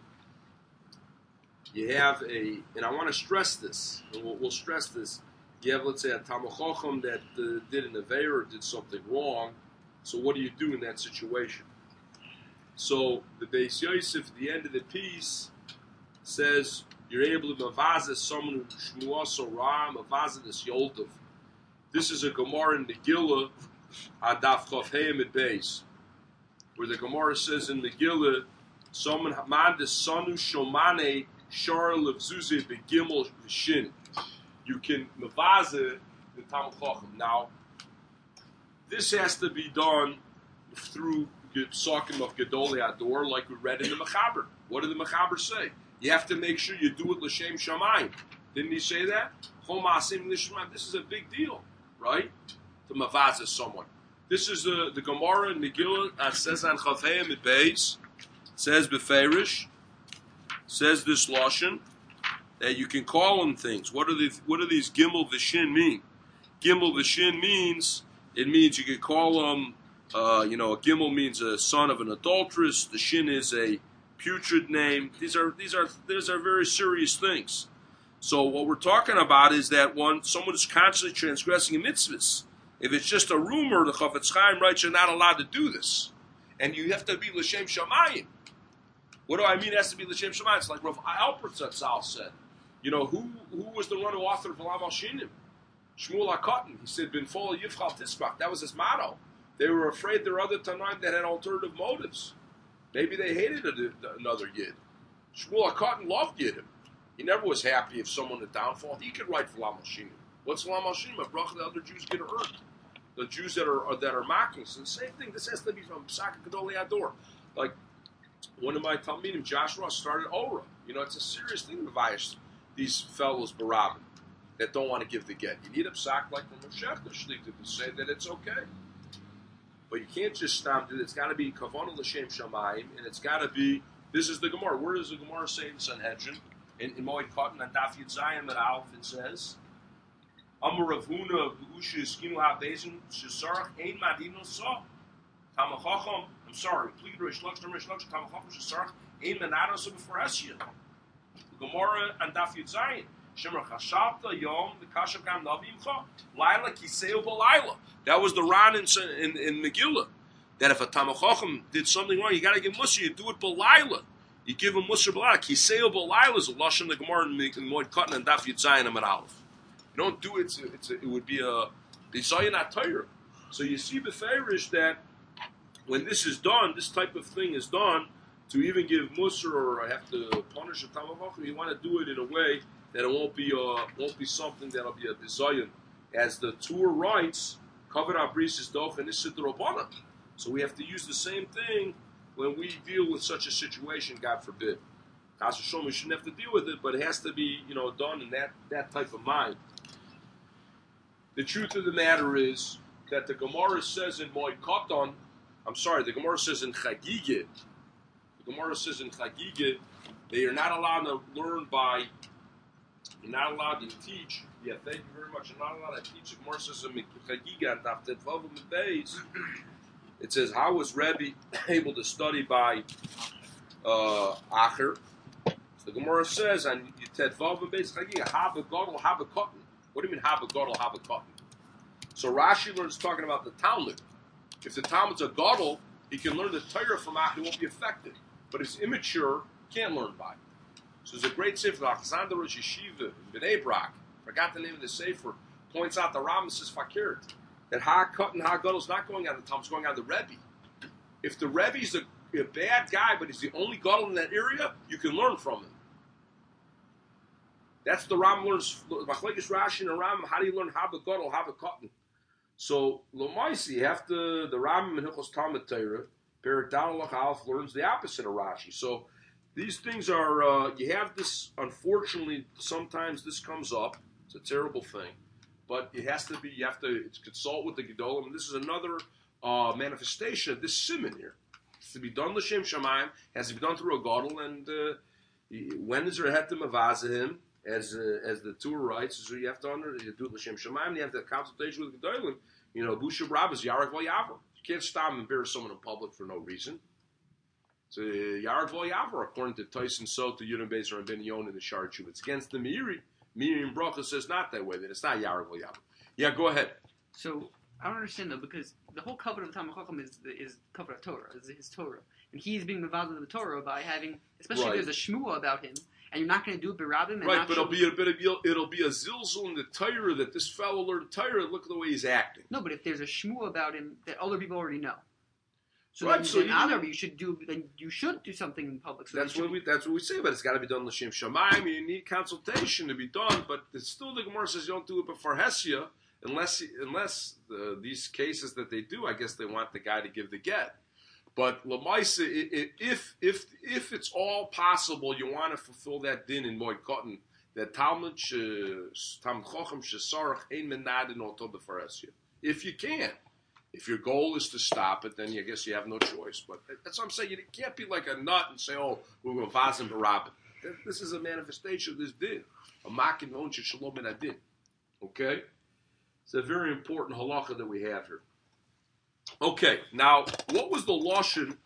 and I want to stress this, and we'll stress this. You have, let's say, a Talmid Chacham that did an Aveira or did something wrong. So what do you do in that situation? So the Beis Yosef, at the end of the piece, says you're able to mavazah someone who shmuas ra, mavazah this yoltov. This is a Gemara in Megillah, Adaf Chav Heim at Beis, where the Gemara says in Megillah, someone man the sonu shomane shar levzuze begimel v'shin. You can mavazah the Talmid Chacham. Now, this has to be done through Psakim of Gedolei Ador, like we read in the Mechaber. What did the Mechaber say? You have to make sure you do it l'shem shamayim. Didn't he say that? This is a big deal, right? To mavazah someone. This is the Gemara in Megillah says on Chavayim at Beis, says beferish, says this lashon that you can call them things. What do these gimel v'shin mean? Gimel v'shin means you can call them. A gimel means a son of an adulteress. The shin is a putrid name. These are very serious things. So what we're talking about is that someone is constantly transgressing a mitzvahs. If it's just a rumor, the Chafetz Chaim writes you're not allowed to do this, and you have to be l'shem shamayim. What do I mean? It has to be l'shem shamayim. It's like Rav Alpert Zatzal said. Who was the one who authored V'lam al Shinim? Shmuel HaKatan. He said bin Fola Yivchal Tisbach. That was his motto. They were afraid there were other Tanaim that had alternative motives. Maybe they hated another Yid. Shmuel HaKatan loved Yiddim. He never was happy if someone had downfall. He could write V'lam al Shinim. What's V'lam al Shinim? A bracha the other Jews get hurt. The Jews that are mocking. So the same thing. This has to be from Psak Gedolei Ador. Like one of my Talmidim, Joshua, started Ora. It's a serious thing to advise these fellows barabim that don't want to give the get. You need a psak like from Moshe to say that it's okay. But you can't just stop do it. It's got to be kavanah l'shem shamayim, and it's got to be. This is the Gemara. Where does the Gemara say in Sanhedrin? In Moed Katan and Daf Yud Zayin at Aleph, it says, Amar Rav Huna b'Usha Eskinu HaBezin Shesarach Ein Madino Sa Talmid Chacham. I'm sorry. Plead Rish Lakish Talmid Chacham Shesarach Ein Madino Sa B'Forasya. Gemara and Daf Yud Zayin. Shemer Chashavta Yom V'Kashav Gam Navimcha Laila Kiseu B'Laila. That was the Ran in Megillah. That if a Talmid Chacham did something wrong, you got to give Mussar. You do it B'Laila. You give him Mussar B'Laila. Kiseu B'Laila is a lashon the Gemara in Moed Katan and Daf Yud Zayin Amar Aleph. You don't do it. It would be a Bizayin Atayr. So you see beferish that when this is done, this type of thing is done. To even give Mussar or have to punish a Talmid Chacham, you want to do it in a way that it won't be something that'll be a bizayon. As the Tur writes, covered our brises doch and this is the Rabbanah. So we have to use the same thing when we deal with such a situation. God forbid. Chas v'sholom, we shouldn't have to deal with it, but it has to be done in that type of mind. The truth of the matter is that the Gemara says in Moed Katan. The Gemara says in Chagigah. The Gemara says in Chagigah, they are not allowed to learn by, you're not allowed to teach. Yeah, thank you very much. You're not allowed to teach. The Gemara says in Chagigah, it says, how was Rebbe able to study by Acher? The Gemara says, on Tetvav and Beis Chagigah, Haba Gadol, Haba Katan. What do you mean Haba Gadol, Haba Katan? So Rashi learns talking about the Talmud. If the Talmud's a Gadol, he can learn the Torah from Acher, he won't be affected. But if it's immature, can't learn by. So there's a great sefer, Alexander Rosh Yeshiva in Bnei Brak. Forgot the name of the sefer. Points out the Rambam says fakir that Ha-Kut and Ha-Gadol is not going on the Talmud, it's going on the Rebbe. If the Rebbe is a bad guy, but he's the only Gadol in that area, you can learn from him. That's the Rambam learns. Machlekes Rashi and Rambam. How do you learn Ha-Gadol, Ha-Katan? So L'maisi, you have to the Rambam in Hilchos Talmud Torah, Perek Daled Alef learns the opposite of Rashi. So these things are you have this. Unfortunately, sometimes this comes up. It's a terrible thing, but it has to be. You have to consult with the Gedolim. This is another manifestation of this simon here. It's to be done l'shem shamayim. Has to be done through a gadol. And when is there a hetem avaza him? As the Torah writes, so you have to you do it l'shem shamayim. You have to have consultation with the Gedolim. You know, Busha Rab is Yarek Vol Yavar. You can't stop and embarrass someone in public for no reason. So Yarek Vol Yavar, according to Tyson Sot, to Yudin Bezer and Ben Yon in the Shar Tshuva. It's against the Meiri. Meiri and Bracha says not that way. That it's not Yarek Vol Yavar. Yeah, go ahead. So I don't understand though, because the whole covenant of Talmud Chacham is covenant of Torah, is his Torah, and he's being mevazed of the Torah by having, especially Right. if there's a shmua about him, and you're not going to do it b'rabim. And Right, not but it'll be a zilzul in the Torah that this fellow learned Torah. Look at the way he's acting. No, but if there's a shmua about him that other people already know, so Right, then, so then you- honor, you should do something in public. So That's what we say, but it's got to be done l'shem shamayim. You need consultation to be done, but it's still the Gemara says you don't do it before Hesia unless these cases that they do. I guess they want the guy to give the get. But Lamaisa, if it's all possible, you want to fulfill that din in Moed Katan, that Talmud Chacham Shesarach Ein Menadin Oto before Hesia. If you can. If your goal is to stop it, then I guess you have no choice. But that's what I'm saying. You can't be like a nut and say, "Oh, we're going to vaz and barabin." This is a manifestation of this din. A makin on shalom and adin. Okay, it's a very important halacha that we have here. Okay, now what was the lashon?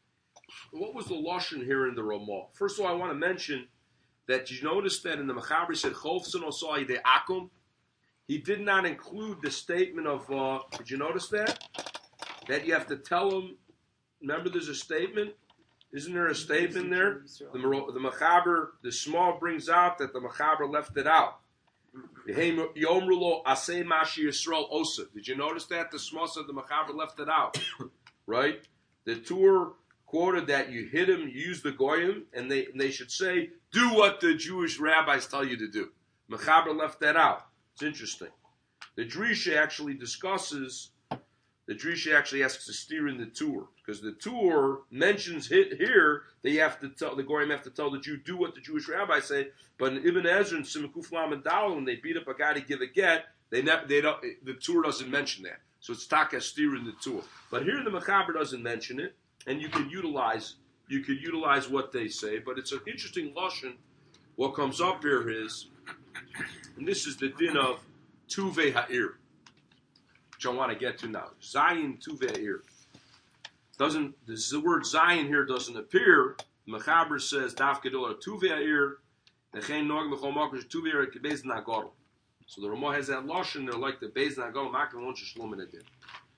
What was the lashon here in the Ramah? First of all, I want to mention that you notice that in the Mechaber said chofzon osai de akum. He did not include the statement of, did you notice that? That you have to tell him, remember there's a statement? Isn't there a statement there? The Mechaber, the Small brings out that the Mechaber left it out. Did you notice that? The Small said the Mechaber left it out. Right? The Tur quoted that you hit him, you use the Goyim, and they should say, do what the Jewish rabbis tell you to do. Mechaber left that out. It's interesting. The Drisha actually asks to steer in the Tur, because the Tur mentions here that you have to tell, the Goyim have to tell the Jew, do what the Jewish rabbis say, but in Ibn Ezra and Simukuf Lam and Dal, when they beat up a guy to give a get, the Tur doesn't mention that. So it's taka steer in the Tur. But here the Mechaber doesn't mention it, and you could utilize what they say, but it's an interesting lashon. What comes up here is, and this is the din of Tuvei Ha'ir, which I want to get to now. Zayin Tuvei Ha'ir. The word Zayin here doesn't appear. Mechaber says, Daf Gedolah Tuvei Ha'ir, Nechein Nog Mechol Makosh Tuvei Ha'ir Kebez Nagadol. So the Ramah has that lashon there, like the Bez Nagadol, Makan Lon Shalom and Adin.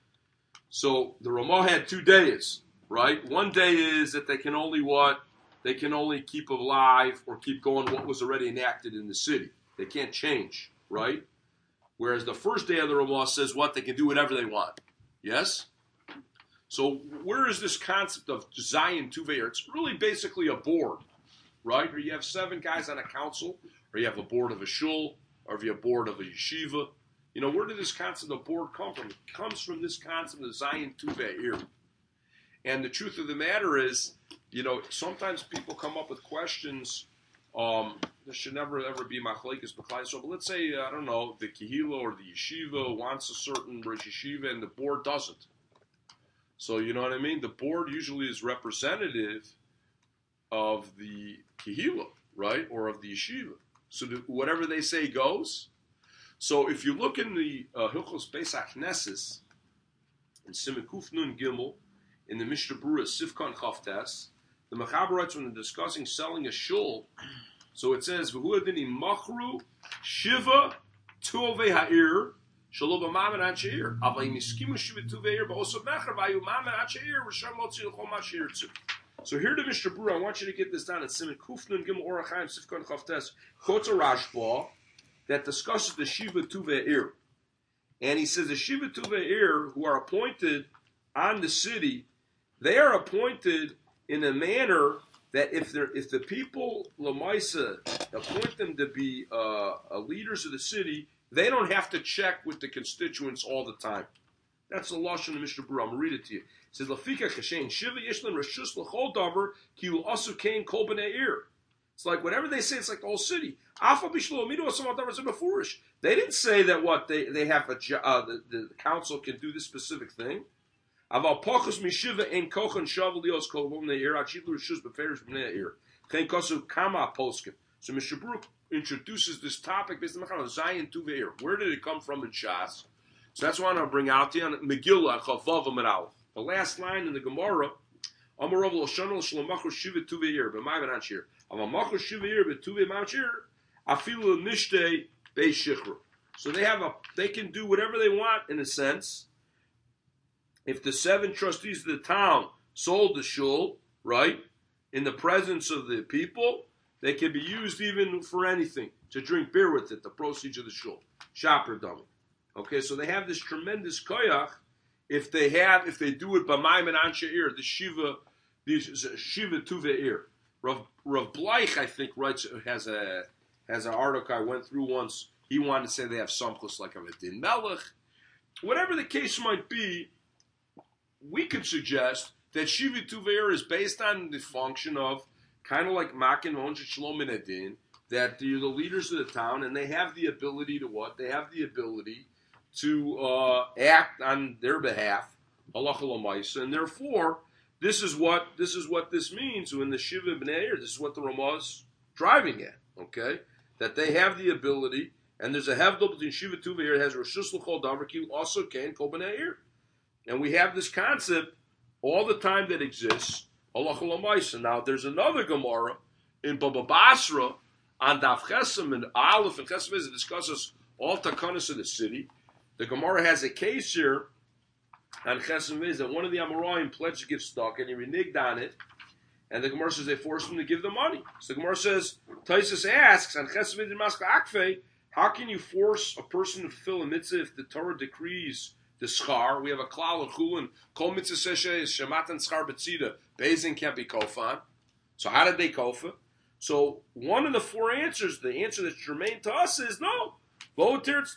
So the Ramah had 2 days, right? One day is that they can only what? They can only keep alive or keep going what was already enacted in the city. They can't change, right? Whereas the first day of the Ramah says what? They can do whatever they want. Yes? So where is this concept of Zayin Tuveir? It's really basically a board, right? Or you have 7 guys on a council, or you have a board of a shul, or if you have a board of a yeshiva. You know, where did this concept of board come from? It comes from this concept of Zayin Tuveir. And the truth of the matter is, you know, sometimes people come up with questions. There should never ever be machlekes b'klai. So, but let's say I don't know, the kehila or the yeshiva wants a certain rosh yeshiva, and the board doesn't. So you know what I mean. The board usually is representative of the kehila, right, or of the yeshiva. So whatever they say goes. So if you look in the Hilchos Beis HaKnesses in Simukuf Nun Gimel in the Mishnah Berurah Sifkan Chavtes, the Mechaber writes when they're discussing selling a shul. So it says, "V'hu adini machru shiva tuovei ha'ir shelo b'mamen ha'sheir. Avay niskimu shiva tuovei ha'ir ba'osav mecher v'ayu mamen ha'sheir v'shem motzi l'chol ma'sheir tzu." So here the Mishnah Berurah, I want you to get this down in Siman Kufnun Gimel Orach Chaim Sifkon Chavtes, quotes a Rashba that discusses the Shiva Tuvei Ir. And he says the Shiva Tuvei Ir, who are appointed on the city, they are appointed in a manner that if the people Lamaisa appoint them to be leaders of the city, they don't have to check with the constituents all the time. That's the lashon of the Mishnah Berurah. I'm going to read it to you. It says, Lafika Kashen Shiva Yishlan Rashus L'chol Davar Ki Ul Asu Kain Kol B'nei Ir. It's like whatever they say, it's like the whole city. They didn't say that what they have the council can do this specific thing. So Mr. Baruch introduces this topic based on Zayin Tuveir. Where did it come from in Shas? So that's what I'm going to bring out to you on Megillah Chavav Amud Aleph. The last line in the Gemara, Amarav L'Shana L'Shlomachur Shiva Tuveir b'May V'Nanshir. Avamachur Shiva Ir b'Tuvei Mamshir Afilu Nishtei Beis Shichra. So they can do whatever they want in a sense. If the 7 trustees of the town sold the shul, right, in the presence of the people, they can be used even for anything, to drink beer with it, the proceeds of the shul. Shaper dummy. Okay, so they have this tremendous koyach if they do it b'mayim and anshe ir, the shiva tuvei ir. Rav Bleich, I think, has an article I went through once. He wanted to say they have somchus like a Din Melech. Whatever the case might be, we could suggest that Shiva Tuveir is based on the function of kind of like Makin Monshit Shalom and Adin, that they're the leaders of the town and they have the ability to what? They have the ability to act on their behalf, halacha l'maisa, and therefore this is what this means when the Shiva B'nei. This is what the Ramah is driving at. Okay, that they have the ability, and there's a hevdol between Shiva Tuveir. It has Rishus L'chol Davar Ki also Kain Kol B'nei. And we have this concept all the time that exists, halacha l'maisa. Now, there's another Gemara in Baba Basra on Daf Chesem and Aleph and Chesem that discusses all takanas of the city. The Gemara has a case here on Chesem is that one of the Amoraim pledged to give stock and he reneged on it, and the Gemara says they forced him to give the money. So the Gemara says, Taisus asks on Chesem in Maska Akfe, how can you force a person to fulfill a mitzvah if the Torah decrees the schar? We have a klal of chulin. Kol mitzvah seshe is shematan schar betzida. Bezin can't be kofan. So how did they kofa? So one of the 4 answers, the answer that's germane to us is no. They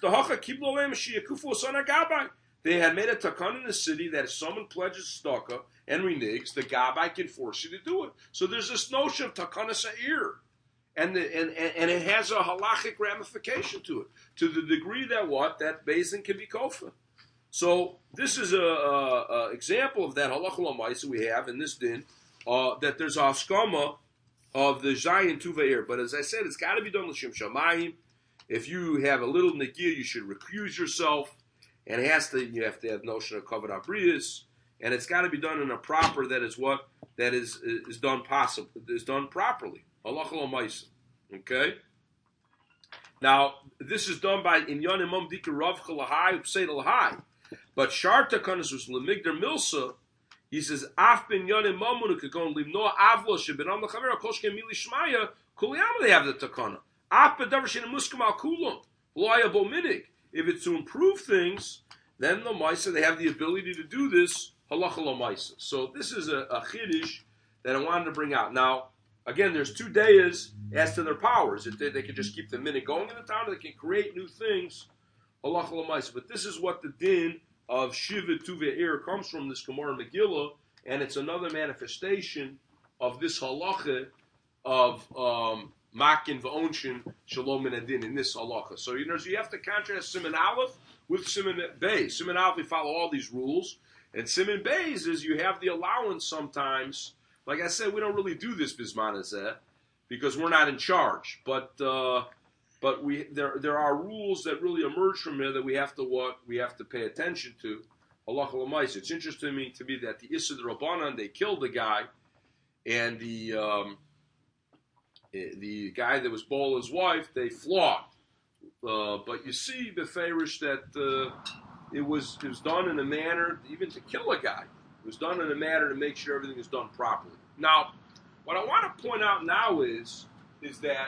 had made a takan in the city that if someone pledges staka and reneges, the gabai can force you to do it. So there's this notion of takana sa'ir. And it has a halachic ramification to it, to the degree that that Bezin can be kofa. So this is a example of that halacha l'maisa we have in this din, that there's a haskama of the Zayin Tuveir. But as I said, it's got to be done l'shem shamayim. If you have a little negiah, you should recuse yourself, and you have to have notion of kavod abrius, and it's got to be done in a proper is done properly. Halacha l'maisa. Okay. Now this is done by inyan imam dika rav chalahai upseit alhai. But Sharta Kanas was Lemigdar Milsa, he says, Af bin Yonim Mamun Kagon Limno Avlo Shibinam the Chavera Koshke Mili Shmaya, Kuliyama they have the Takana. Af Bedarshin Muskam Al Kulum, Loya Bominig. If it's to improve things, then the Maisa they have the ability to do this, halacha l'maisa. So this is a chiddush that I wanted to bring out. Now, again, there's 2 days as to their powers. If they can just keep the minute going in the town, they can create new things, halacha l'maisa. But this is what the din of Shiva Tuveir comes from, this Gemara Megillah, and it's another manifestation of this halacha of Makin v'Onshin Shalom and Adin in this halacha. So you have to contrast Siman Aleph with Siman Beis. Siman Aleph, we follow all these rules, and Siman Beis is you have the allowance sometimes. Like I said, we don't really do this Bisman Azeh because we're not in charge, but there are rules that really emerge from here that we have to pay attention to. Halacha l'maisa. It's interesting to me that the Issa Rabbanan, they killed the guy, and the guy that was bol his wife, they flogged. But you see, Beferish, that it was done in a manner even to kill a guy. It was done in a manner to make sure everything is done properly. Now, what I want to point out now is that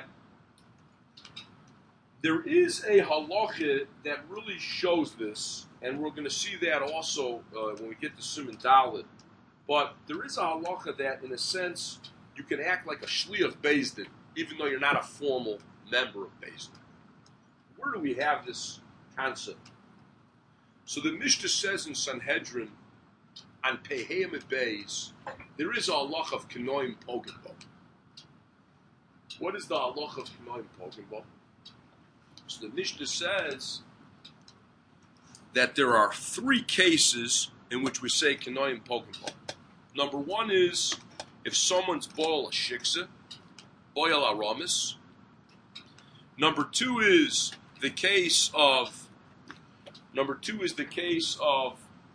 there is a halacha that really shows this, and we're going to see that also when we get to Siman Dalet. But there is a halacha that, in a sense, you can act like a shliach beis din, even though you're not a formal member of beis din. Where do we have this concept? So the Mishnah says in Sanhedrin, on Peheyim et Beis, there is a halacha of Kenoim Pogim Bo. What is the halacha of Kenoim Pogim Bo? So the Mishnah says that there are 3 cases in which we say Kenoim Pogim Bo. Number 1 is if someone's boil a shiksa, boil a ramis. Number 2 is the case of Number two is the case of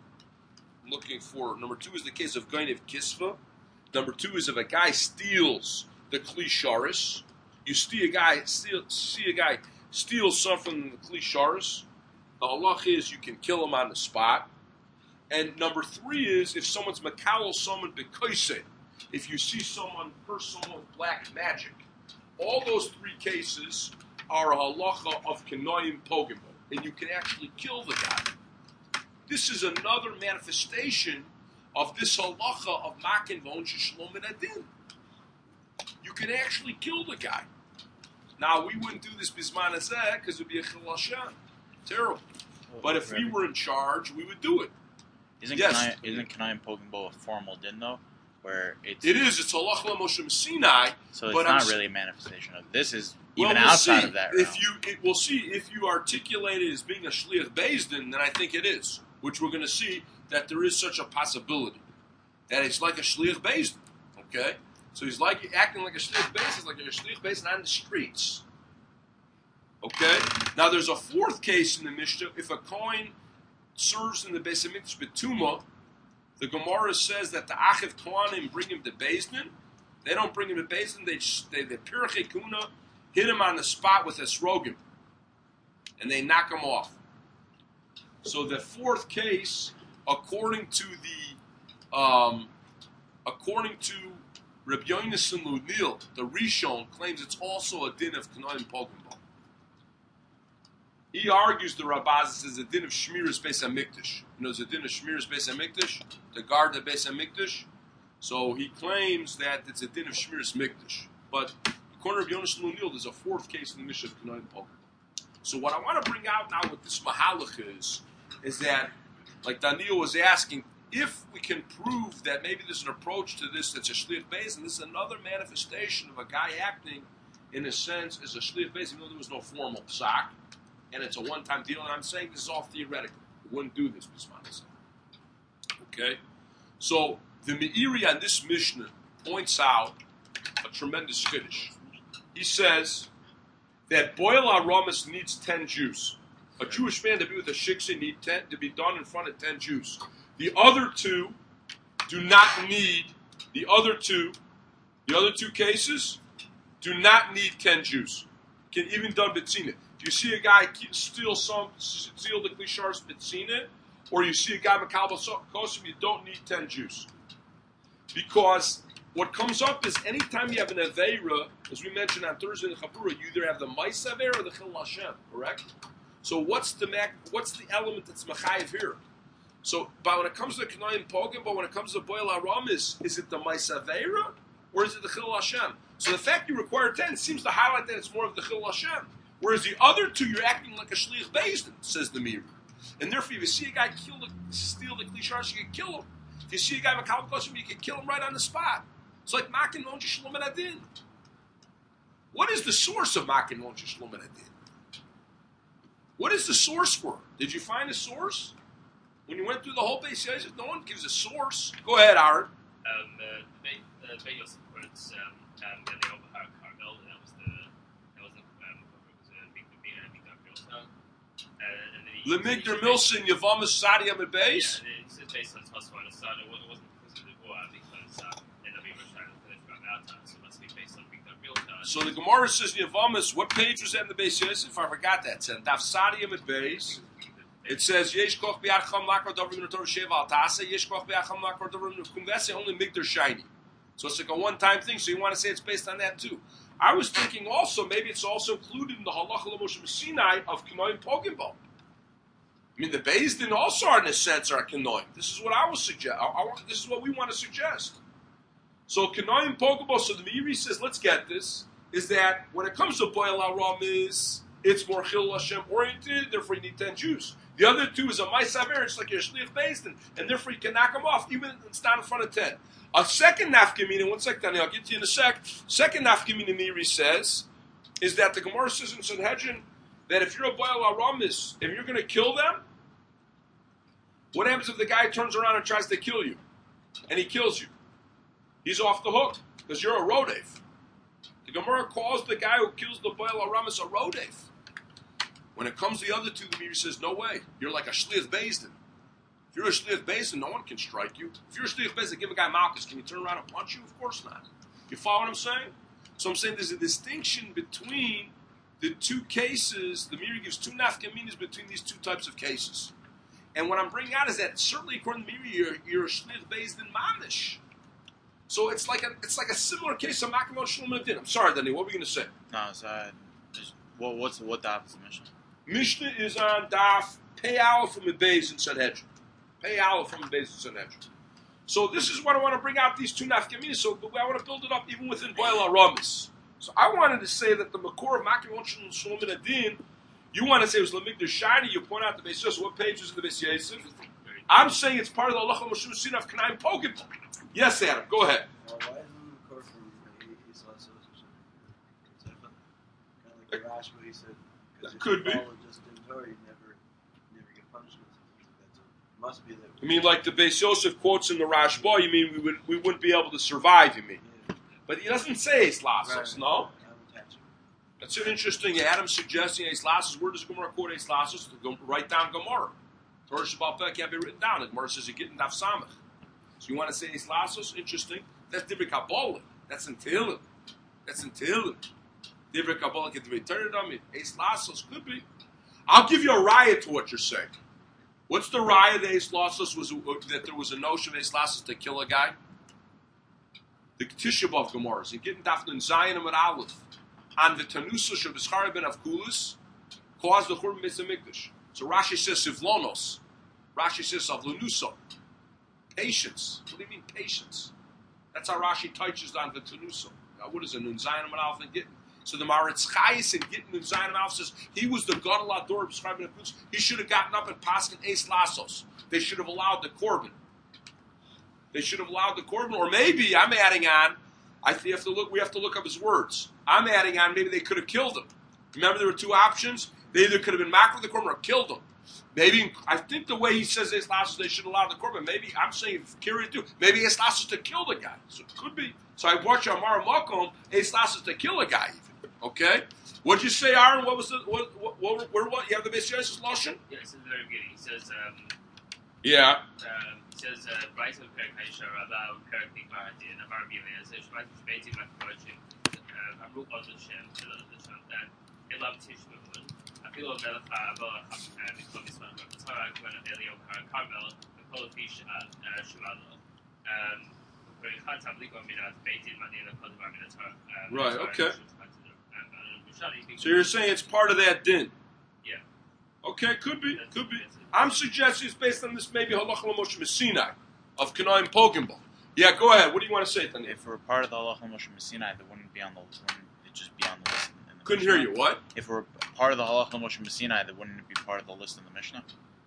Gainev Kisva. Number 2 is if a guy steals the Kli Sharis. You see a guy steals something from the Kli Sharis. The halach is you can kill him on the spot. And number 3 is if someone's makalo someone bekoise. If you see someone curse someone with black magic. All those 3 cases are a halacha of Kenoim Pogim, and you can actually kill the guy. This is another manifestation of this halacha of Makin Von Shalom and Adin. You can actually kill the guy. Now, we wouldn't do this Bisman Azeh because it would be a Chil Hashem. Terrible. But if we were in charge, we would do it. Isn't Kenoim Pogim Bo a formal din, though? Where it's It's halacha Moshe Sinai. So it's not really a manifestation of this. Is even outside of that realm. We'll see if you articulate it as being a shliach beis din, then I think it is. Which we're going to see that there is such a possibility that it's like a shliach beis din. Okay, so he's like acting like a shliach beis. He's like a shliach beis din on the streets. Okay. Now there's a 4th case in the Mishnah. If a kohen serves in the Beis Hamikdash betuma, the Gemara says that the Achiv Kohanim bring him to Beis Din. They don't bring him to Beis Din. They Pirchei Kuna hit him on the spot with a srogim, and they knock him off. So the 4th case, according to Reb Yonasan Lunil, the Rishon claims it's also a din of Kenoim Pogim Bo. He argues the Rabaz is a din of Shmiras Beis Hamikdash. You know, it's a din of Shmiras Beis Hamikdash, to guard the Beis Hamikdash. So he claims that it's a din of Shmiras Mikdash. But according to Yonasan Lunil, there's a 4th case in the Mishnah of Kenoim Pogim. So what I want to bring out now with this mahalach is that, like Daniel was asking, if we can prove that maybe there's an approach to this that's a shliach beis, and this is another manifestation of a guy acting in a sense as a shliach beis, even though there was no formal psak, and it's a one-time deal, and I'm saying this is all theoretical. We wouldn't do this, okay? So the Meiri on this Mishnah points out a tremendous chiddush. He says that boil aramis needs 10 Jews. A Jewish man to be with a shiksa need 10 to be done in front of 10 Jews. The other two do not need. The other two cases do not need 10 Jews. Can even done betzina. If you see a guy steal the klishars betzina, or you see a guy makabel kosim, you don't need 10 Jews, because what comes up is anytime you have an aveira, as we mentioned on Thursday in the Chabura, you either have the Ma'is aveira or the Chil Hashem, correct? So what's the element that's Machayev here? So, but when it comes to the Kenoim Pogim, but when it comes to the Boil Aram, is it the Ma'is aveira or is it the Chil Hashem? So the fact you require 10 seems to highlight that it's more of the Chil Hashem. Whereas the other 2, you're acting like a Shliach Beis Din, says the Meiri. And therefore, if you see a guy steal the Klishar, you can kill him. If you see a guy Makal Kosim, you can kill him right on the spot. It's like Makin Lonji Shalom and Adin. What is the source of Makin Lonji Shalom and Adin? What is the source for it? Did you find a source? When you went through the whole Beis Yosef, no one gives a source. Go ahead, Aaron. The Beis Yosef quotes the Overhar Carmel, and that was a big Bina and Big Milson. Lemigdar Milson, Yavamas Sadi Amid Beis? Yeah, it's based on Tosfot and Sad. It wasn't because of the war, because NW was trying to finish from our time, so it must be based on Big Milson. So the Gemara says Yavamas, what page was that in the Beis Yosef? I forgot that. It said Daf Sadi Amid Beis. It says Yesh Koch Biacham Lakar Dovrim Notor Sheva Altasa, Yesh Koch Biacham Lakar Dovrim Kumvese, only Migdar Shiny. So it's like a one-time thing. So you want to say it's based on that too. I was thinking also maybe it's also included in the halacha l'Moshe Sinai of kinoim pogim bo. I mean, the Beis Din also are in a sense are kinoim. This is what I was suggest. This is what we want to suggest. So kinoim pogim bo. So the Meiri says, let's get this. Is that when it comes to boil aromas, it's more Chil Hashem oriented, therefore you need 10 Jews. The other two is a Maisaver, it's like your Shliach Beis Din, and therefore you can knock them off, even if it's not in front of 10. A second nafkamina, one second, Danny, I'll get to you in a sec. Second nafkamina Meiri says, is that the Gemara says in Sanhedrin, that if you're a boil aromas, if you're going to kill them, what happens if the guy turns around and tries to kill you? And he kills you. He's off the hook, because you're a Rodef. The Gemara calls the guy who kills the Boil Aramis a Rodef. When it comes to the other two, the Meiri says, no way. You're like a Shliach Beis Din. If you're a Shliach Beis Din, no one can strike you. If you're a Shliach Beis Din, give a guy Malchus, can you turn around and punch you? Of course not. You follow what I'm saying? So I'm saying there's a distinction between the two cases. The Meiri gives two nafkaminas between these two types of cases. And what I'm bringing out is that certainly according to Meiri, you're a Shliach Beis Din mamish. So it's like a similar case of Makamon Shalom Adin. I'm sorry, Danny. What were we going to say? No, so what daf is the Mishnah? Mishnah is on daf Pei Aleph from Beis in Sanhedrin. Pei Aleph from Beis in Sanhedrin. So this is what I want to bring out these two nafkaminas. So I want to build it up even within Boil Aramis. So I wanted to say that the Makor of Makamon Shalom Adin, you want to say it was Lamigdash Shiny. You point out the Beis Yosef. What page was in the Beis Yosef? I'm saying it's part of the Halacha Moshe Sinai of Kanaim Pogim. Yes, Adam, go ahead. Why isn't the court from East Los or something? Kind of like the Rash, where he said, because if Could you be. follow just in Torah, you never get punishment. That's it must be that. You mean like the Beis Yosef quotes in the Rashba? You mean we wouldn't be able to survive? You mean? Yeah. But he doesn't say Eis Lasos, Right. no? I'm attaching. That's an interesting. Adam suggesting Eis Lasos. Where does Gemara quote Eis Lasos? Write down Gemara. Torah Shabbat Peh can't be written down. The Gemara says you get in Daf Samach. So you want to say Eis Lasos? Interesting. That's Divrei Kabbalah. That's in Tehillim. Divrei Kabbalah get Divrei Torah Dami. Eis Lasos could be. I'll give you a riot to what you're saying. What's the riot that Eis Lasos was that there was a notion of Eis Lasos to kill a guy? The Tisha B'Av Gemaras. You get in Daf Nun Zayin Amud Aleph. On the Tanusa Shabbos ben Avkulis caused the Churban Beis Hamikdash. So Rashi says Sivlonos. Rashi says Avlunuso. Patience. What do you mean patience? That's how Rashi touches on the Tanuso. Now, what is it? Nun Zayin Amud Aleph and Gittin. So the Maritz Chayis and Gittin Nun Zayin Amud Aleph says he was the Gadol Ador prescribing the Kuts. He should have gotten up and passed an Eis Lasos. They should have allowed the Korban. Or maybe I'm adding on. We have to look up his words. I'm adding on. Maybe they could have killed him. Remember, there were two options. They either could have been mocked with the Korban or killed him. Maybe I think the way he says Eis Lasos, they should allow the Korban. Maybe I'm saying Kiri too. Maybe Eis Lasos to kill the guy. So it could be. So I brought you Amar Makom Eis Lasos to kill a guy. Even. Okay. What'd you say, Aaron? What was the what? You have the Beis Yosef Lashon? Yeah, this is the very beginning. He says, Yeah. Vice of Perek Haishar, about Perek Nikvar Hadin, of our Bilia, says, Shmait is Beitim Makvachim, Amru Oz Hashem, Shilot Hashem, that Elam Tishbun, Afilo Melech HaAbel Mikol Misman, Torah, Kwen Elio Carmel, Mikol Fish Shuvalo, Perichat Tabliko Minas, Beitim Manila, Kodavar Minatar. Right, okay. So you're saying it's part of that din? Yeah. Okay, could be. I'm suggesting it's based on this maybe Halacha L'Moshe Sinai of Kanaim Pogimbo. Yeah, go ahead. What do you want to say, Tanya? If we're part of the Halacha Moshe Sinai, that wouldn't it just be on the list? In the Couldn't Mishnah? hear you. What? If we're part of the Halacha Moshe Sinai, that wouldn't it be part of the list in the Mishnah?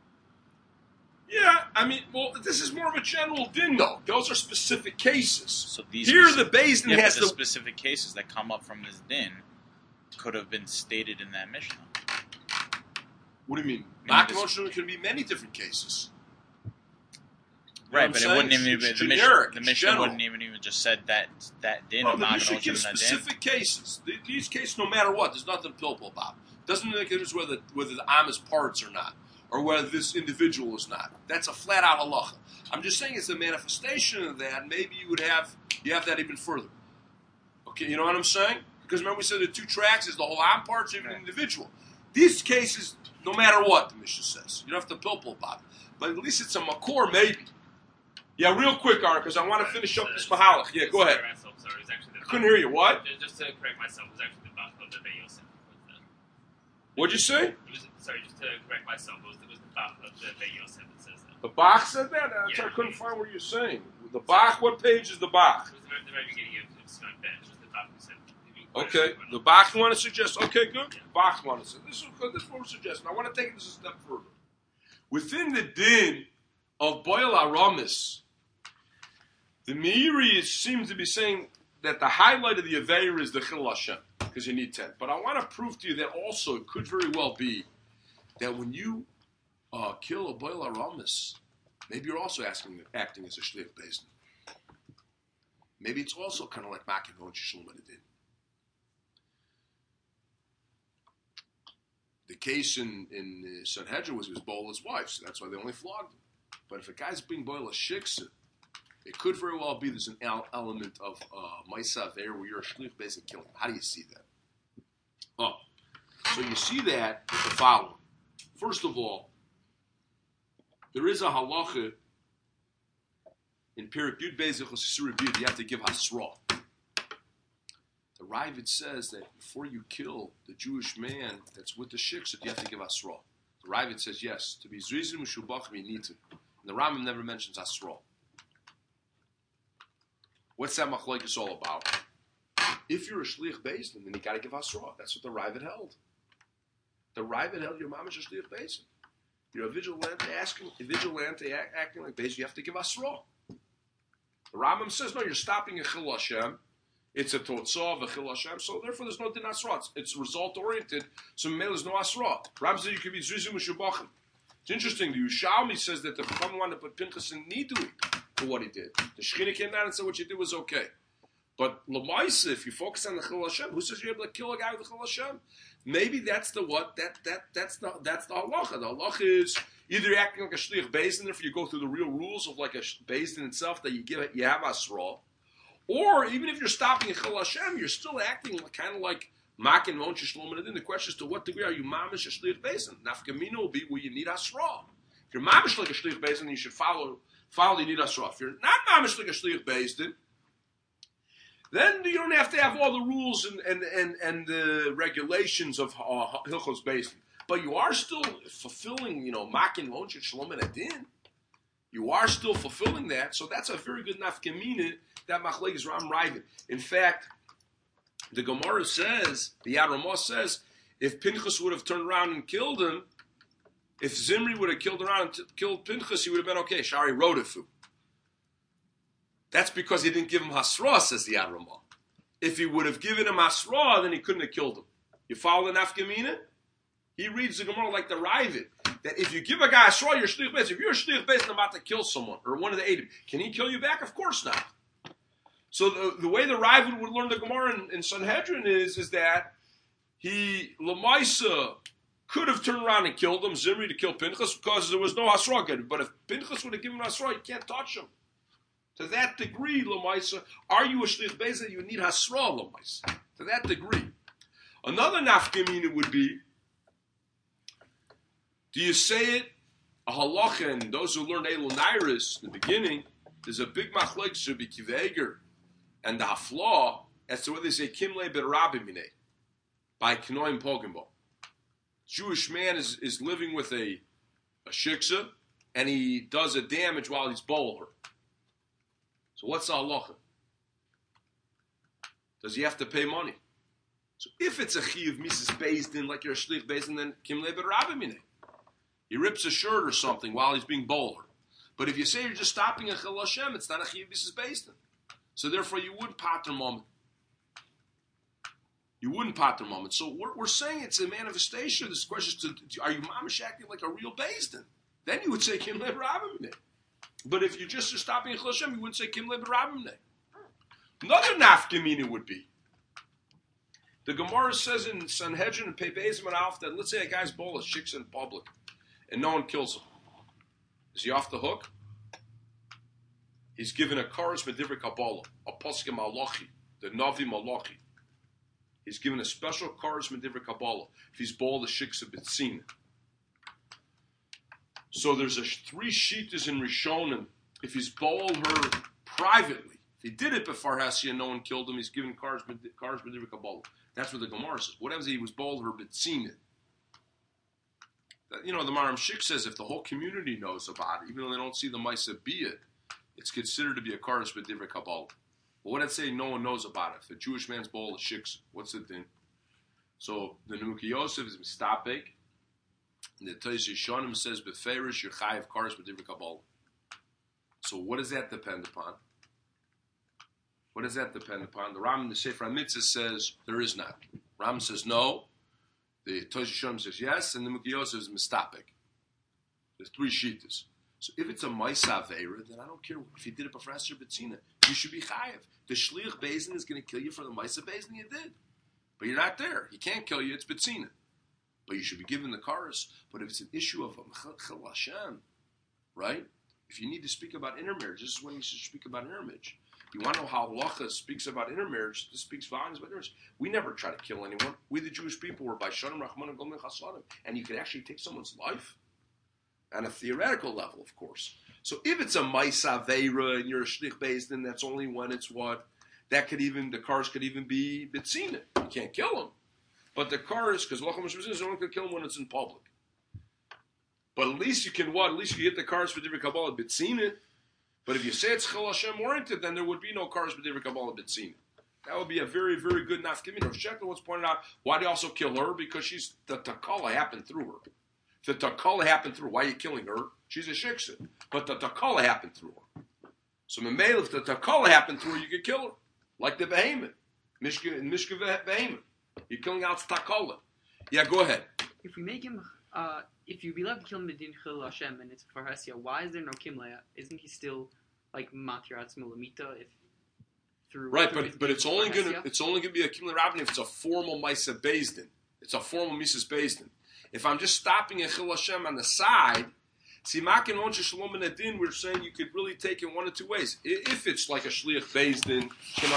Yeah, I mean, well, this is more of a general din, though. Those are specific cases. So these Here, the Beis Din has the the. specific cases that come up from this din could have been stated in that Mishnah. What do you mean? I mean, Makamosh can be many different cases. Right, but it wouldn't even be it's the generic, Mishnah. The it's Mishnah general. wouldn't even just said that din No, of the Mishnah Magen gives that din. specific cases. These cases, no matter what, there's nothing pillable about. Doesn't make a difference whether the Am is parts or not, or whether this individual is not. That's a flat out halacha. I'm just saying it's a manifestation of that. Maybe you have that even further. Okay, you know what I'm saying? Because remember we said the two tracks is the whole Am parts, even Right. individual. These cases, no matter what, the Mishnah says, you don't have to pillable about it. But at least it's a makor, maybe. Yeah, real quick, Art, because I want to finish up this Mahalach. Yeah, go ahead. Sorry, it was actually the I couldn't hear you. What? Just to correct myself, it was actually the Bach of the Beit Yosef. What'd you say? Sorry, just to correct myself, it was the Bach of the Beit Yosef that says that. The Bach said that? I couldn't find what you're saying. The Bach, what page is the Bach? It was the very beginning of Siman Ben. It was the Bach who said. Okay, the Bach you want to suggest? Okay, good. Yeah. Bach want to say this is good. This is what we're suggesting. I want to take this a step further. Within the din of Boil Aramis, the Meiri seems to be saying that the highlight of the Aveir is the Chil Hashem, because you need 10. But I want to prove to you that also it could very well be that when you kill a Boil Aramis, maybe you're also acting as a Shliach Beis Din. Maybe it's also kind of like Makin Von Shalom Adin. The case in Sanhedrin was he was boil his wife, so that's why they only flogged him. But if a guy's being boiled a shiksa, it could very well be there's an element of Maisa there where you're a shlich based on killing. How do you see that? Oh, so you see that with the following. First of all, there is a halacha in Perek Yud Beis Chosisur B'Yud, you have to give hasra. The Ravid says that before you kill the Jewish man that's with the shiksa, you have to give hasra. The Ravid says yes, to be zrizim u'shubachim you need to. And the Rambam never mentions hasra. What's that machlokes all about? If you're a shliach beis din, then you got to give hasra. That's what the Ravid held. The Ravid held your mom is a shliach beis din. You're a vigilante acting like beis. You have to give hasra. The Rambam says no. You're stopping a chil Hashem. It's a totzah of a chil Hashem. So therefore, there's no din hasra. It's result oriented. So there's no hasra. Rambam says you can be zrizim u'shubachim. It's interesting. The Yushalmi says that the Chacham wanted to put Pinchas in nidui for what he did. The Shechina came down and said what you did was okay. But Lamaisa, if you focus on the Chil Hashem, who says you're able to kill a guy with the Chil Hashem? Maybe that's the what? That's the halacha. The halacha is either you're acting like a shliach beis din, if you go through the real rules of like a beis din itself that you have asra, or even if you're stopping a Chil Hashem, you're still acting kind of like makin von shalom adin. The question is to what degree are you mamish a shliach beis din? Nafkamina will be where you need asra. If you're mamish like a shliach beis din, you should follow you need asra. If you're not mamish like a shliach beis din, then you don't have to have all the rules and the regulations of Hilchos Beis Din. But you are still fulfilling, Makin Lonchit Shalom and Adin. You are still fulfilling that, so that's a very good nafkamina that Machlekes Ram Ravid. In fact, the Gemara says, the Yad Ramah says, if Pinchas would have turned around and killed him, if Zimri would have killed Pinchas, he would have been okay. Shari Rodefu. That's because he didn't give him hasra, says the Yad Ramah. If he would have given him hasra, then he couldn't have killed him. You follow the nafkamina? He reads the Gemara like the Ravid, that if you give a guy hasra, you're shliach beis. If you're a shliach beis and about to kill someone, or one of the Eidim, can he kill you back? Of course not. So the way the Ravid would learn the Gemara in Sanhedrin is that he, Lamaisa, could have turned around and killed him, Zimri to kill Pinchas, because there was no hasra given. But if Pinchas would have given hasra, you can't touch him. To that degree, Lamaisa, are you a shliach beis din? You need hasra, Lamaisa. To that degree. Another nafkamina would be, do you say it, a halacha, and those who learn Elul Nairis in the beginning, there's a big machlokes Rabbi Akiva Eiger and the Haflah as to whether they say Kimle ben Rabbi Minei by Knoim Pogimbo. Jewish man is living with a shiksa, and he does a damage while he's bowler. So what's the halacha? Does he have to pay money? So if it's a chiyuv mises beis din, like you're a shliach beis din, then Kimle ben Rabbi Minei. He rips a shirt or something while he's being bowler. But if you say you're just stopping a Chil Hashem, it's not a chiyuv mises beis din. So therefore, you wouldn't pater moment. You wouldn't pater moment. So we're saying it's a manifestation. This question is, are you mamish acting like a real beis din? Then you would say Kimle ben Rabbi Minei. But if you just are stopping a Chil Hashem, you wouldn't say Kimle ben Rabbi Minei. Another nafkamina would be, the Gemara says in Sanhedrin and Pepeizim and Alf that let's say a guy's bowl is shiksa in public and no one kills him. Is he off the hook? He's given a Koros Medivri Kabbalah, a Poskim Malachi, the Navi Malachi. He's given a special Koros Medivri Kabbalah if he's bowl the shiksa B'tzin. So there's 3 shitas in Rishonim. if he's bowled her privately, if he did it before Hessia and no one killed him, he's given cars b'divrei Kabbalah. That's what the Gemara says. What happens if he was bowled her b'tzina? The Maram Shik says if the whole community knows about it, even though they don't see the Maisa be it, it's considered to be a cars b'divrei Kabbalah. But what I'd say no one knows about it. If a Jewish man's bowled a shiksa, what's the thing? So the Nuki Yosef is mistapek. And the Taiz Yishonim says beferish you're chayiv cars b'divrei Kabbalah. So what does that depend upon? What does that depend upon? The Ram in the Sefer HaMitzvah says there is not. Ram says no. The Taiz Yishonim says yes, and the Nuki Yosef is mistapek. There's three shittas. So if it's a Maisa Aveira, then I don't care if you did it before Esther B'tzina. You should be chayiv. The Shliach Bezdin is going to kill you for the Maisa Bezdin you did. But you're not there. He can't kill you. It's B'tzina. But you should be given the cars. But if it's an issue of Chel Hashem, right? If you need to speak about intermarriage, this is when you should speak about intermarriage. You want to know how Halacha speaks about intermarriage? This speaks volumes about intermarriage. We never try to kill anyone. We, the Jewish people, were by Shalom Rahman and Golden Chasadim. And you could actually take someone's life on a theoretical level, of course. So if it's a Maisa Veira and you're a Shlich Bezdin, that's only when it's what? The cars could even be B'tzina. You can't kill them. But the cars, because Lacham Shemazin, no one can kill them when it's in public. But at least you can what? At least you get the cars for Divrei Kabbalah B'tzina. But if you say it's Chel Hashem oriented, then there would be no cars for Divrei Kabbalah B'tzina. That would be a very, very good nafkamina. Rav Shechter once pointed out, why do you also kill her? Because the takala happened through her. The takala happened through her. Why are you killing her? She's a shiksa. But the takala happened through her. So Memel, if the takala happened through her, you could kill her. Like the behemoth. Mishka behemoth. You're killing out takala. Yeah, go ahead. If we make him, if you be allowed to kill him Medin Chil Hashem and it's for Hessia, why is there no Kimleya? Isn't he still like Matirat Smulamita if through right? But it's only gonna be a Kimleya Rabbin if it's a formal Maisa Bezdin. It's a formal Mises Bezdin. If I'm just stopping a Chil Hashem on the side, see, Makin Onche Shalom and Adin, we're saying you could really take it one of two ways. If it's like a Shliach Bezdin,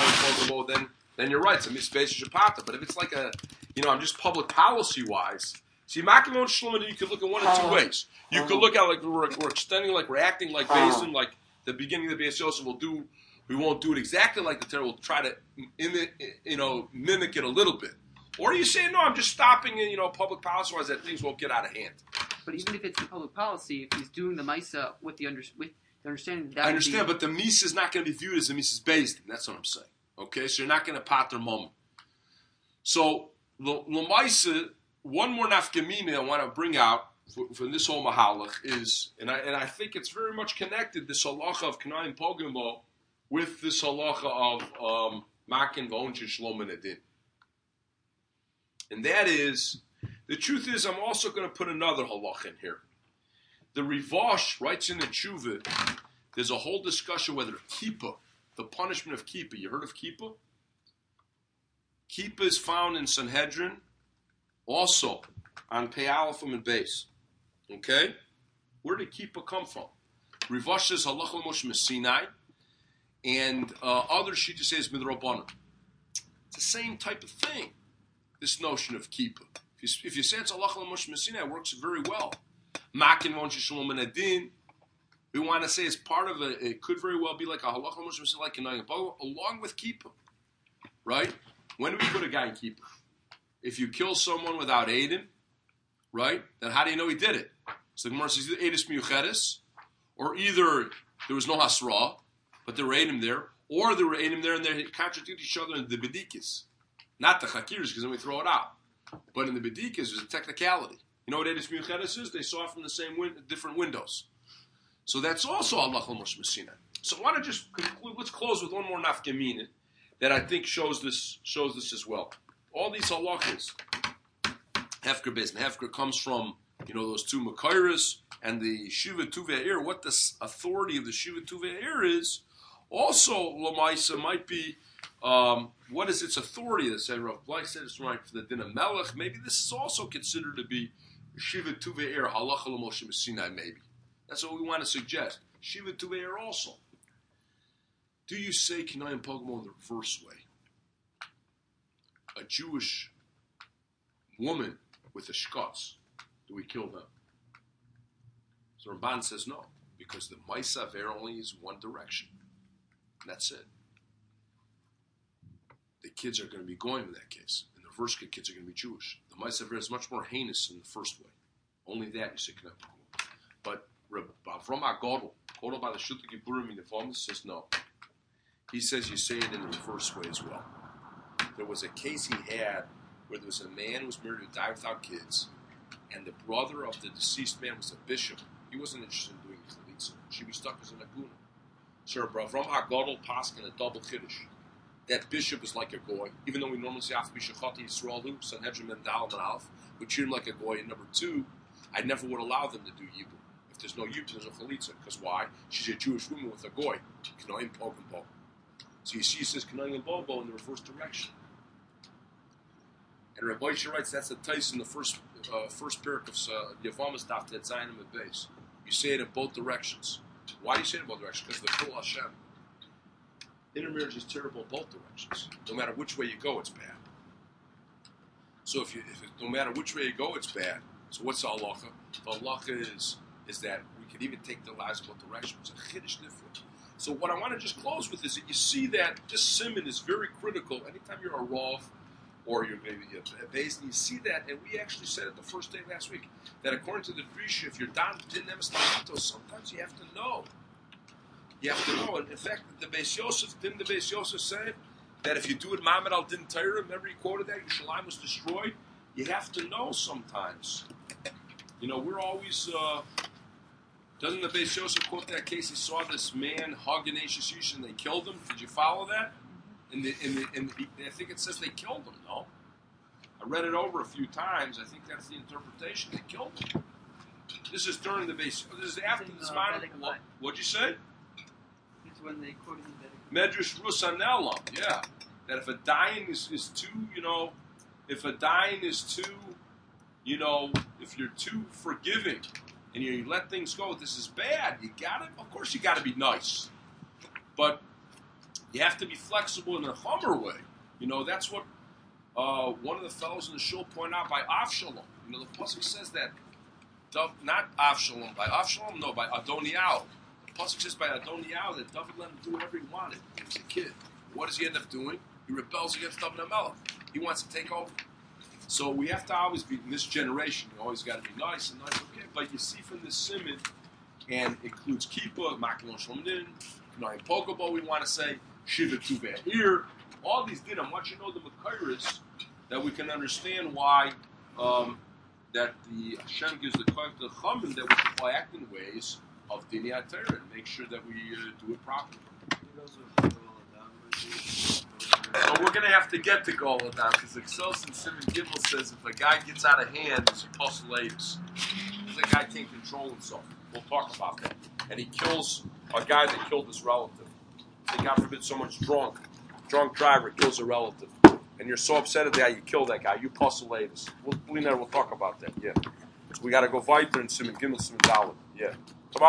then you're right, it's a Misbeis Shapata. But if it's like I'm just public policy wise, see, Makin Onche Shalom and Adin, you could look at one of two ways. You could look at like we're extending, like we're acting like Bezdin, like the beginning of the Beis Yosef will do. We won't do it exactly like the Torah. We'll try to mimic it a little bit. Or you say, no, I'm just stopping public policy-wise that things won't get out of hand. But even if it's the public policy, if he's doing the Maisa with the understanding that I understand, but the Misa is not going to be viewed as the Misa's based. That's what I'm saying. Okay, so you're not going to pat their moment. So, the Maisa, one more nafkamina I want to bring out for this whole Mahalach is, and I think it's very much connected, this halacha of Kanayim Pogimo with this halacha of Makin V'onche Shlom and Adin. And that is, the truth is, I'm also going to put another halach in here. The Rivash writes in the Tshuva, there's a whole discussion whether Kippah, the punishment of Kippah, you heard of Kippah? Kippah is found in Sanhedrin, also on Pei Aleph and Beis. Okay? Where did Kippah come from? Rivash says halacha l'Moshe Messinai, and other Shita says Midrabanan. It's the same type of thing. This notion of kippah. If you say it's halacha l'Moshe Messinai, it works very well. Makin V'onche Shalom and Adin, we want to say it's part of it could very well be like a halacha l'Moshe Messinai, like Kanayim Pogimo, along with kippah. Right? When do we put a guy in kippah? If you kill someone without Aiden, right? Then how do you know he did it? So the Gemara says either Eidus Miyuchedes, or either there was no Hasra, but there were Adim there, or there were Adim there and they contradict each other in the Bedikis. Not the Chakiris, because then we throw it out. But in the Bedikas, there's a technicality. You know what Eidus Miyuchedes is? They saw from the same different windows. So that's also halacha l'Moshe Messinai. So I want to just conclude. Let's close with one more nafkamina that I think shows this as well. All these halachas, Hefker Beis, and Hefker comes from those two Makairas and the Shiva Tuvei what the authority of the Shiva Tuvei is. Also, Lamaisa might be. What is its authority? That said, Rav Bleich said it's right for the Din of Melech. Maybe this is also considered to be Shiva Tuvei halacha l'Moshe Messinai. Maybe that's what we want to suggest. Shiva Tuvei also. Do you say Kanayim Pogimo in the reverse way? A Jewish woman with a shkatz, do we kill them? So Ramban says no, because the Maisa Ver only is one direction. And that's it. The kids are going to be going in that case. In the first case, kids are going to be Jewish. The Maisa Ver is much more heinous in the first way. Only that you say connect. But from Agodl, quoted by the Shulta Giburim in the Talmud, says no. He says you say it in the reverse way as well. There was a case he had where there was a man who was married who died without kids, and the brother of the deceased man was a bishop. He wasn't interested in doing chalitza. She was stuck as an aguna. So from Agodl Paskin a double chiddush. That bishop is like a goy, even though we normally say after Bishachati Yisraelu, Sanhedrin and Dalam and Alf, we treat him like a goy. And number two, I never would allow them to do yibum. If there's no yibum, there's no chalitza. Because why? She's a Jewish woman with a goy. Knoim Pog and Bo. So you see, he says Knoim and Bobo in the reverse direction. And Rabbi Yisrael writes that's the tais in the first parak of Yavamas Daf that Zayin and base. You say it in both directions. Why do you say it in both directions? Because the Kol Hashem. Intermarriage is terrible in both directions. No matter which way you go, it's bad. So no matter which way you go, it's bad. So what's the halacha? The halacha is that we can even take the lives in both directions. It's a chiddush different. So what I want to just close with is that you see that this simon is very critical. Anytime you're a Rav or you're maybe a Beis, you see that, and we actually said it the first day last week, that according to the Drisha, if you're down to Dinnem, sometimes you have to know. You have to know. And in fact, the Beis Yosef said that if you do it Ma'amad al Din Torah, remember he quoted that, Yerushalayim was destroyed. You have to know sometimes. We're always, doesn't the Beis Yosef quote that case? He saw this man hug an Ashes Yish and they killed him. Did you follow that? And I think it says they killed him, no? I read it over a few times. I think that's the interpretation. They killed him. This is during the Beis. This is after this man. What'd you say? When they quoted the Medrash Rusanella, yeah. That if a dying is too, if a dying is too, if you're too forgiving and you let things go, this is bad. Of course you gotta be nice. But you have to be flexible in a hummer way. That's what one of the fellows in the shul pointed out by Avshalom. The pasuk says that, not Avshalom, by Adoniyahu. The pasuk says by Adoniyahu that David let him do whatever he wanted. He was a kid. What does he end up doing? He rebels against David HaMelech. He wants to take over. So we have to always be, in this generation, you always got to be nice and nice, okay? But you see from this simon, and it includes Kippah, Makelon Shlomdin, Knayim Pokebo, we want to say, Shiva Tuveh here. All these din, I want you to know the Makairis, that we can understand why that the Hashem gives the Koyach to the Chachamim, that we can act in ways of Dinei Torah and make sure that we do it properly. So we're going to have to get to Gol Adam because Exos and Simon Gimel says if a guy gets out of hand, it's postulatus. The guy can't control himself. We'll talk about that. And he kills a guy that killed his relative. Say, God forbid, someone's drunk driver kills a relative. And you're so upset at that, you kill that guy. You postulatus. We'll talk about that, yeah. So we got to go weiter in Simon Gimel, Simon Dalet, yeah.